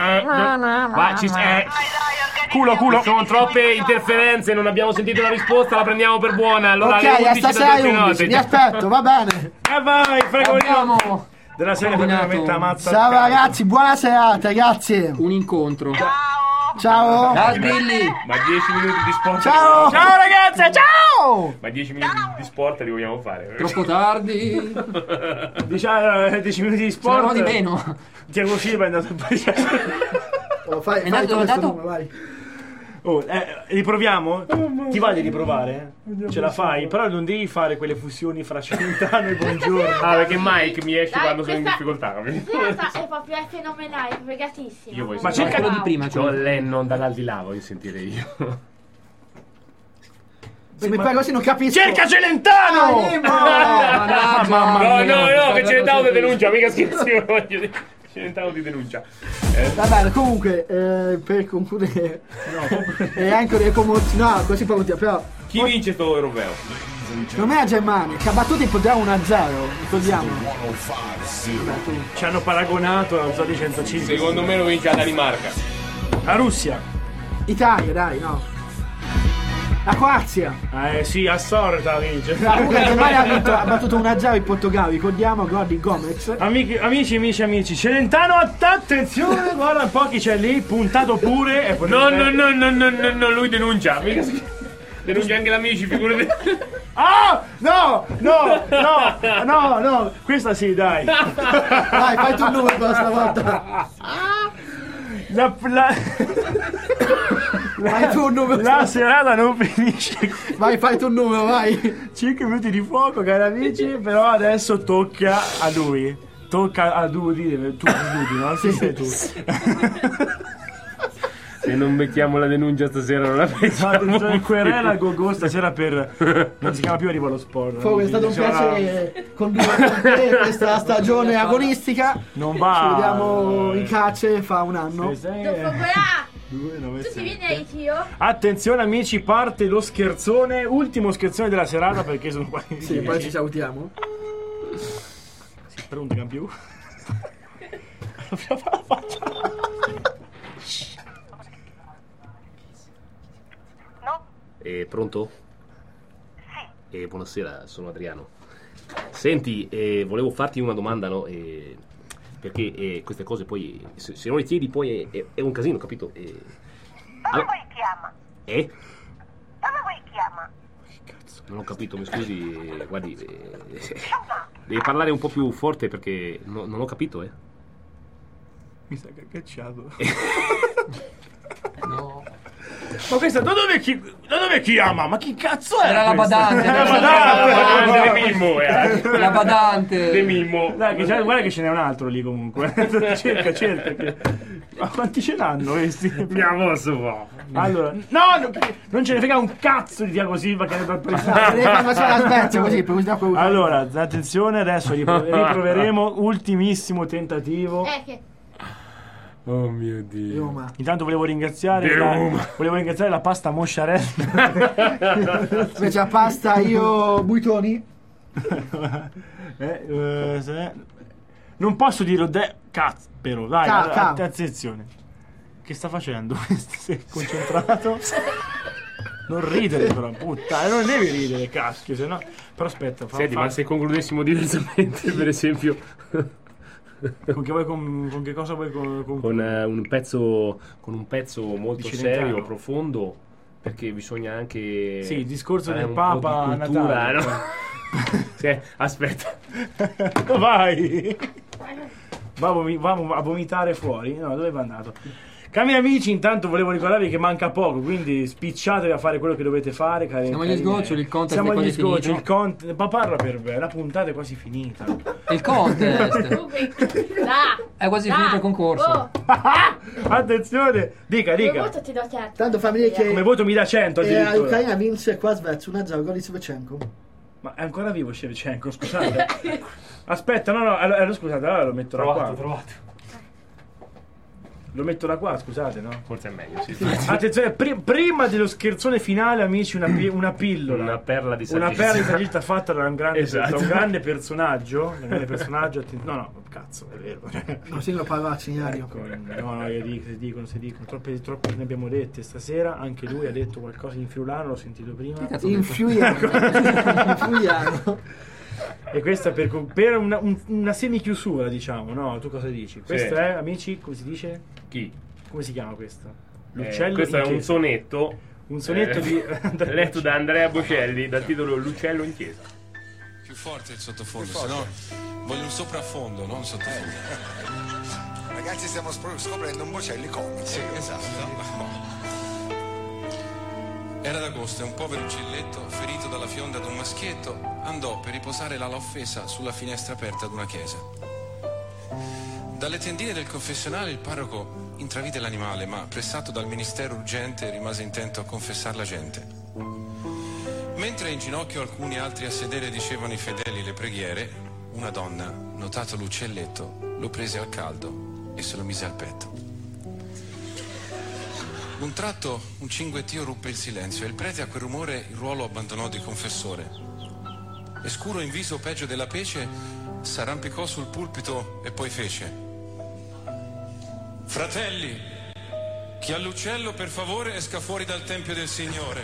Culo. Sono troppe interferenze, non abbiamo sentito la risposta, la prendiamo per buona. Allora ok, a stasera alle 11, mi aspetto, va bene. Vai, Fragolino. Della sera veramente ammazza. Ciao ragazzi, buona serata, grazie. Un incontro. Ciao. Ciao Billy. Ma 10 minuti di sport. Ciao. Ciao ragazze, ciao. Ma 10 minuti di sport li vogliamo fare. Troppo tardi. Diciamo 10 minuti di sport. No, di meno. Tiago Silva è andato a fai questo nome, vai. Riproviamo? Ti va di riprovare? Ce la fai? Però non devi fare quelle fusioni fra Celentano e Buongiorno. Perché Mike mi esce quando sono in difficoltà. Questa è proprio fenomenale, è fregatissima. Ma cerca quello di prima. John Lennon dall'aldilà, voglio sentire io. Se mi fai così non capisco. Cerca Celentano! No, che Celentano ti denuncia, mica scherzi, voglio dire. Celentano ti denuncia. Va bene, comunque, per concludere, e anche le commozioni, no, così proprio, però. Chi vince sto europeo? Non è la Germania, che ha battuto il Portogallo 1-0, ricordiamo. Ci hanno paragonato a Zodi 105. Secondo me lo vince la Danimarca. La Russia. Italia, dai, no. La Croazia. Sì, assorta vince. La Germania ha battuto 1-0 il Portogallo, ricordiamo, gol di Gomez. Amici, Celentano, attenzione, guarda un po' chi c'è lì, puntato pure. E No, lui denuncia. Denuncia anche l'amici, figurati. No, questa sì, dai. Vai, fai tu il numero per la stavolta. La serata non finisce. Vai, fai tu il numero, vai. 5 minuti di fuoco, cari amici. Però adesso tocca a lui. Tocca a lui, tu, no? Sì, sei tu. Se non becchiamo la denuncia stasera non la becchiamo. Querela Gogò stasera per. Non si chiama più Arriva lo Sport. È stato un piacere condurre con te questa stagione agonistica. Non va. Ci vediamo in carcere fra un anno. Tu si vieni anch'io? Attenzione amici, parte lo scherzone. Ultimo scherzone della serata perché sono qua. Sì, poi ci salutiamo. Sì, pronto campione. Pronto? Sì. Buonasera, sono Adriano. Senti, volevo farti una domanda, no? Perché queste cose poi, se non le chiedi poi è un casino, capito? Dove vuoi chiama? Dove vuoi chiama? Che cazzo? Non ho capito, mi scusi, guardi, devi parlare un po' più forte perché non ho capito, Mi sa che ha cacciato. No. Ma questa da dove chiama? Ma chi cazzo era? Era la badante. La Mimmo, La badante. De Mimmo. Dai, guarda che ce n'è un altro lì comunque. cerca. Ma quanti ce l'hanno questi? Allora, non ce ne frega un cazzo di Tiago Silva che è andato a prendere. Allora, attenzione, adesso riproveremo ultimissimo tentativo. Oh mio Dio. Intanto volevo ringraziare la pasta mozzarella. Invece la pasta io buitoni. Non posso dirlo cazzo, però dai, attenzione. Che sta facendo? Si è concentrato. Non ridere però, puttana, non devi ridere, caschio, se no. Però aspetta, senti, ma se concludessimo diversamente, per esempio. Con che cosa vuoi? Con un pezzo molto serio, profondo, perché bisogna anche. Sì, il discorso del Papa a Natale. No? Sì, aspetta. Vai! Va a vomitare fuori? No, dove va andato? Cari amici, intanto volevo ricordarvi che manca poco, quindi spicciatevi a fare quello che dovete fare. Siamo agli sgoccioli, il contest Siamo è quasi agli sgoccioli, finito. Ma parla per me, la puntata è quasi finita. Il contest è quasi finito il concorso. Attenzione, dica. Come voto ti do 100. Tanto fammi dire che come voto mi dà 100 addirittura. L'Ucraina vince qua a Svezia 1-0, gol di Shevchenko. Ma è ancora vivo Shevchenko, scusate. Aspetta, no, allora scusate, allora lo metto da qua. Trovato. Lo metto da qua, scusate, no? Forse è meglio, sì. Attenzione, prima dello scherzone finale, amici, una pillola. Una perla di saggezza. Una perla di saggezza fatta da un grande, esatto. da un grande personaggio. No, cazzo, è vero. Così lo parla Cignario. No, si dicono. Troppe ne abbiamo dette stasera. Anche lui ha detto qualcosa in friulano, l'ho sentito prima. In friulano. E questa per una semi-chiusura, diciamo, no? Tu cosa dici? Questo è, amici, come si dice? Chi? Come si chiama questo? L'uccello questo è un sonetto. Un sonetto letto da Andrea Bocelli dal titolo L'uccello in chiesa. Più forte il sottofondo, se no voglio un sopraffondo, non un sottofondo. Ragazzi, stiamo scoprendo un Bocelli comico. Sì, esatto. Era d'agosto e un povero uccelletto, ferito dalla fionda d'un maschietto, andò per riposare l'ala offesa sulla finestra aperta d'una chiesa. Dalle tendine del confessionale il parroco intravide l'animale, ma pressato dal ministero urgente rimase intento a confessar la gente. Mentre in ginocchio alcuni altri a sedere dicevano i fedeli le preghiere, una donna, notato l'uccelletto, lo prese al caldo e se lo mise al petto. D'un tratto un cinguettio ruppe il silenzio e il prete a quel rumore il ruolo abbandonò di confessore. E scuro in viso peggio della pece s'arrampicò sul pulpito e poi fece: fratelli, chi ha l'uccello per favore esca fuori dal tempio del Signore.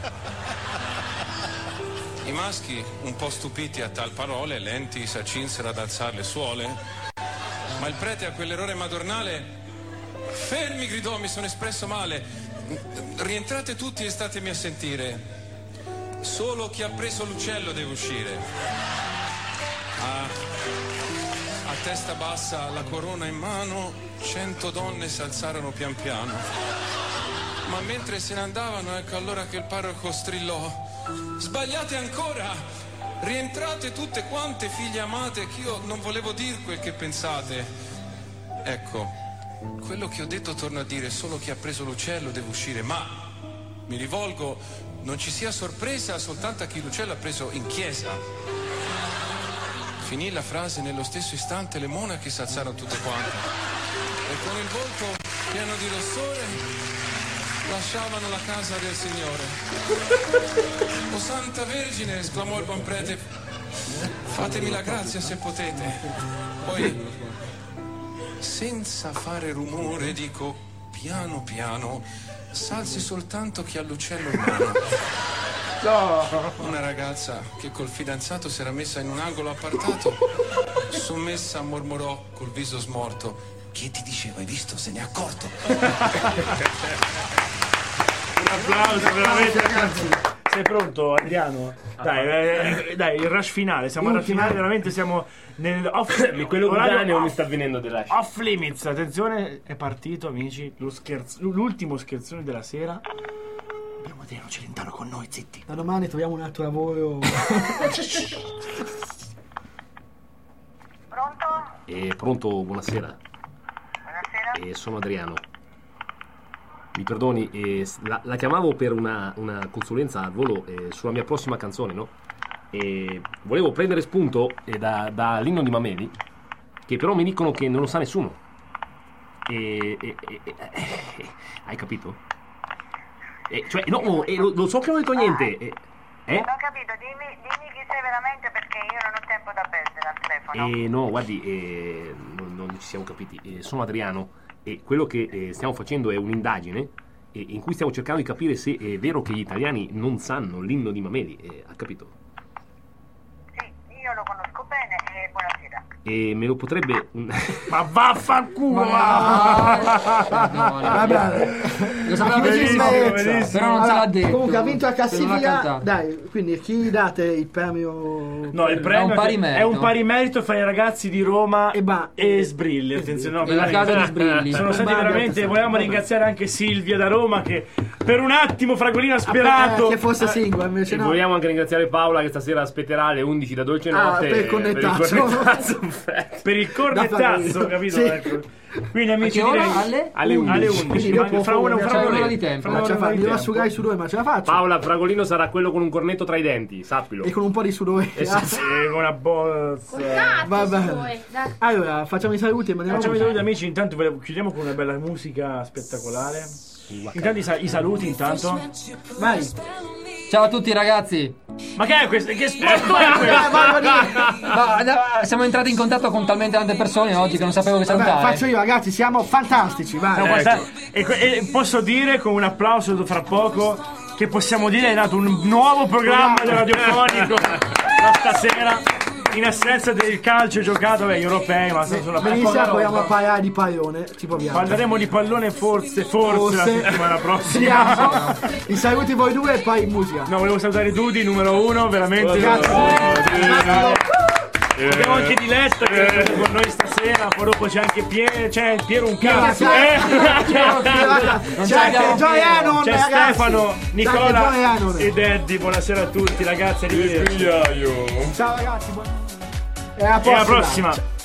I maschi, un po' stupiti a tal parole, lenti s'accinsero ad alzar le suole, ma il prete a quell'errore madornale: fermi, gridò, mi sono espresso male. Rientrate tutti e statemi a sentire. Solo chi ha preso l'uccello deve uscire. A testa bassa, la corona in mano, 100 donne si alzarono pian piano. Ma mentre se ne andavano, ecco allora che il parroco strillò: sbagliate ancora! Rientrate tutte quante, figlie amate, che io non volevo dir quel che pensate. Ecco, quello che ho detto torno a dire: solo chi ha preso l'uccello deve uscire, ma mi rivolgo, non ci sia sorpresa soltanto a chi l'uccello ha preso in chiesa. Finì la frase, nello stesso istante le monache si alzarono tutte quante e con il volto pieno di rossore lasciavano la casa del Signore. O Santa Vergine, esclamò il buon prete, fatemi la grazia se potete. Poi, senza fare rumore, dico piano piano, s'alzi soltanto chi ha l'uccello in mano. No. Una ragazza che col fidanzato si era messa in un angolo appartato, sommessa mormorò col viso smorto: chi ti diceva, hai visto, se ne è accorto. Un applauso veramente, ragazzi. Sei pronto, Adriano? Dai, il rush finale. Siamo al finale, veramente siamo nel off. Quello uranio mi sta venendo del rush. Off limits, attenzione, è partito, amici. L'ultimo scherzone della sera. Abbiamo Adriano Celentano con noi, zitti. Da domani troviamo un altro lavoro. Pronto? Pronto, buonasera. Buonasera. Sono Adriano. Mi perdoni, la chiamavo per una consulenza al volo sulla mia prossima canzone, no? Volevo prendere spunto dall'inno di Mameli, che però mi dicono che non lo sa nessuno. Hai capito? Cioè, no, lo so che non ho detto niente. Non ho capito, dimmi chi sei veramente, perché io non ho tempo da perdere al telefono. No, guardi, non ci siamo capiti. Sono Adriano e quello che stiamo facendo è un'indagine in cui stiamo cercando di capire se è vero che gli italiani non sanno l'inno di Mameli. Ha capito? Sì, io lo conosco bene e buonasera. E me lo potrebbe... Ma vaffanculo! Lo sapevo benissimo, però non ce l'ha detto. Comunque ha vinto la classifica. Dai, quindi chi date il premio? No, il premio è un pari merito fra i ragazzi di Roma e Sbrilli. Attenzione, no, la casa di Sbrilli. Sono stati veramente. Vogliamo ringraziare anche Silvia da Roma che per un attimo Fragolino ha sperato che fosse singolo, invece e no. Vogliamo anche ringraziare Paola che stasera aspetterà alle 11 da dolce notte per il cornettazzo. Per il cornettazzo, capito? Sì. Ecco. Quindi amici, alle 11. Fra un'ora di tempo. Mi devo asciugare i sudori, ma ce la faccio. Paola, Fragolino sarà quello con un cornetto tra i denti, sappilo. E con un po' di sudore. Con una bozza. Vabbè. Allora, facciamo i saluti e mandiamo. Facciamo i saluti, amici. Intanto chiudiamo con una bella musica spettacolare. Intanto i saluti, intanto. Vai. Ciao a tutti ragazzi. Ma che è questo? Che sport è questo? Siamo entrati in contatto con talmente tante persone oggi che non sapevo che salutare. Faccio io, ragazzi, siamo fantastici, vai. E posso dire con un applauso fra poco che possiamo dire è nato un nuovo programma radiofonico stasera. In assenza del calcio giocato agli europei, ma sono benissimo, proviamo a parlare di pallone. Ci proviamo. Parleremo di pallone forse la settimana prossima. I saluti voi due e poi musica. No, volevo salutare Dudi, numero 1, veramente. Grazie. Abbiamo anche Diletta che è con noi stasera, poi dopo c'è anche Piero un cazzo. C'è Stefano, Nicola ed Eddie. Buonasera a tutti ragazzi, arrivederci. Ciao ragazzi, e alla prossima.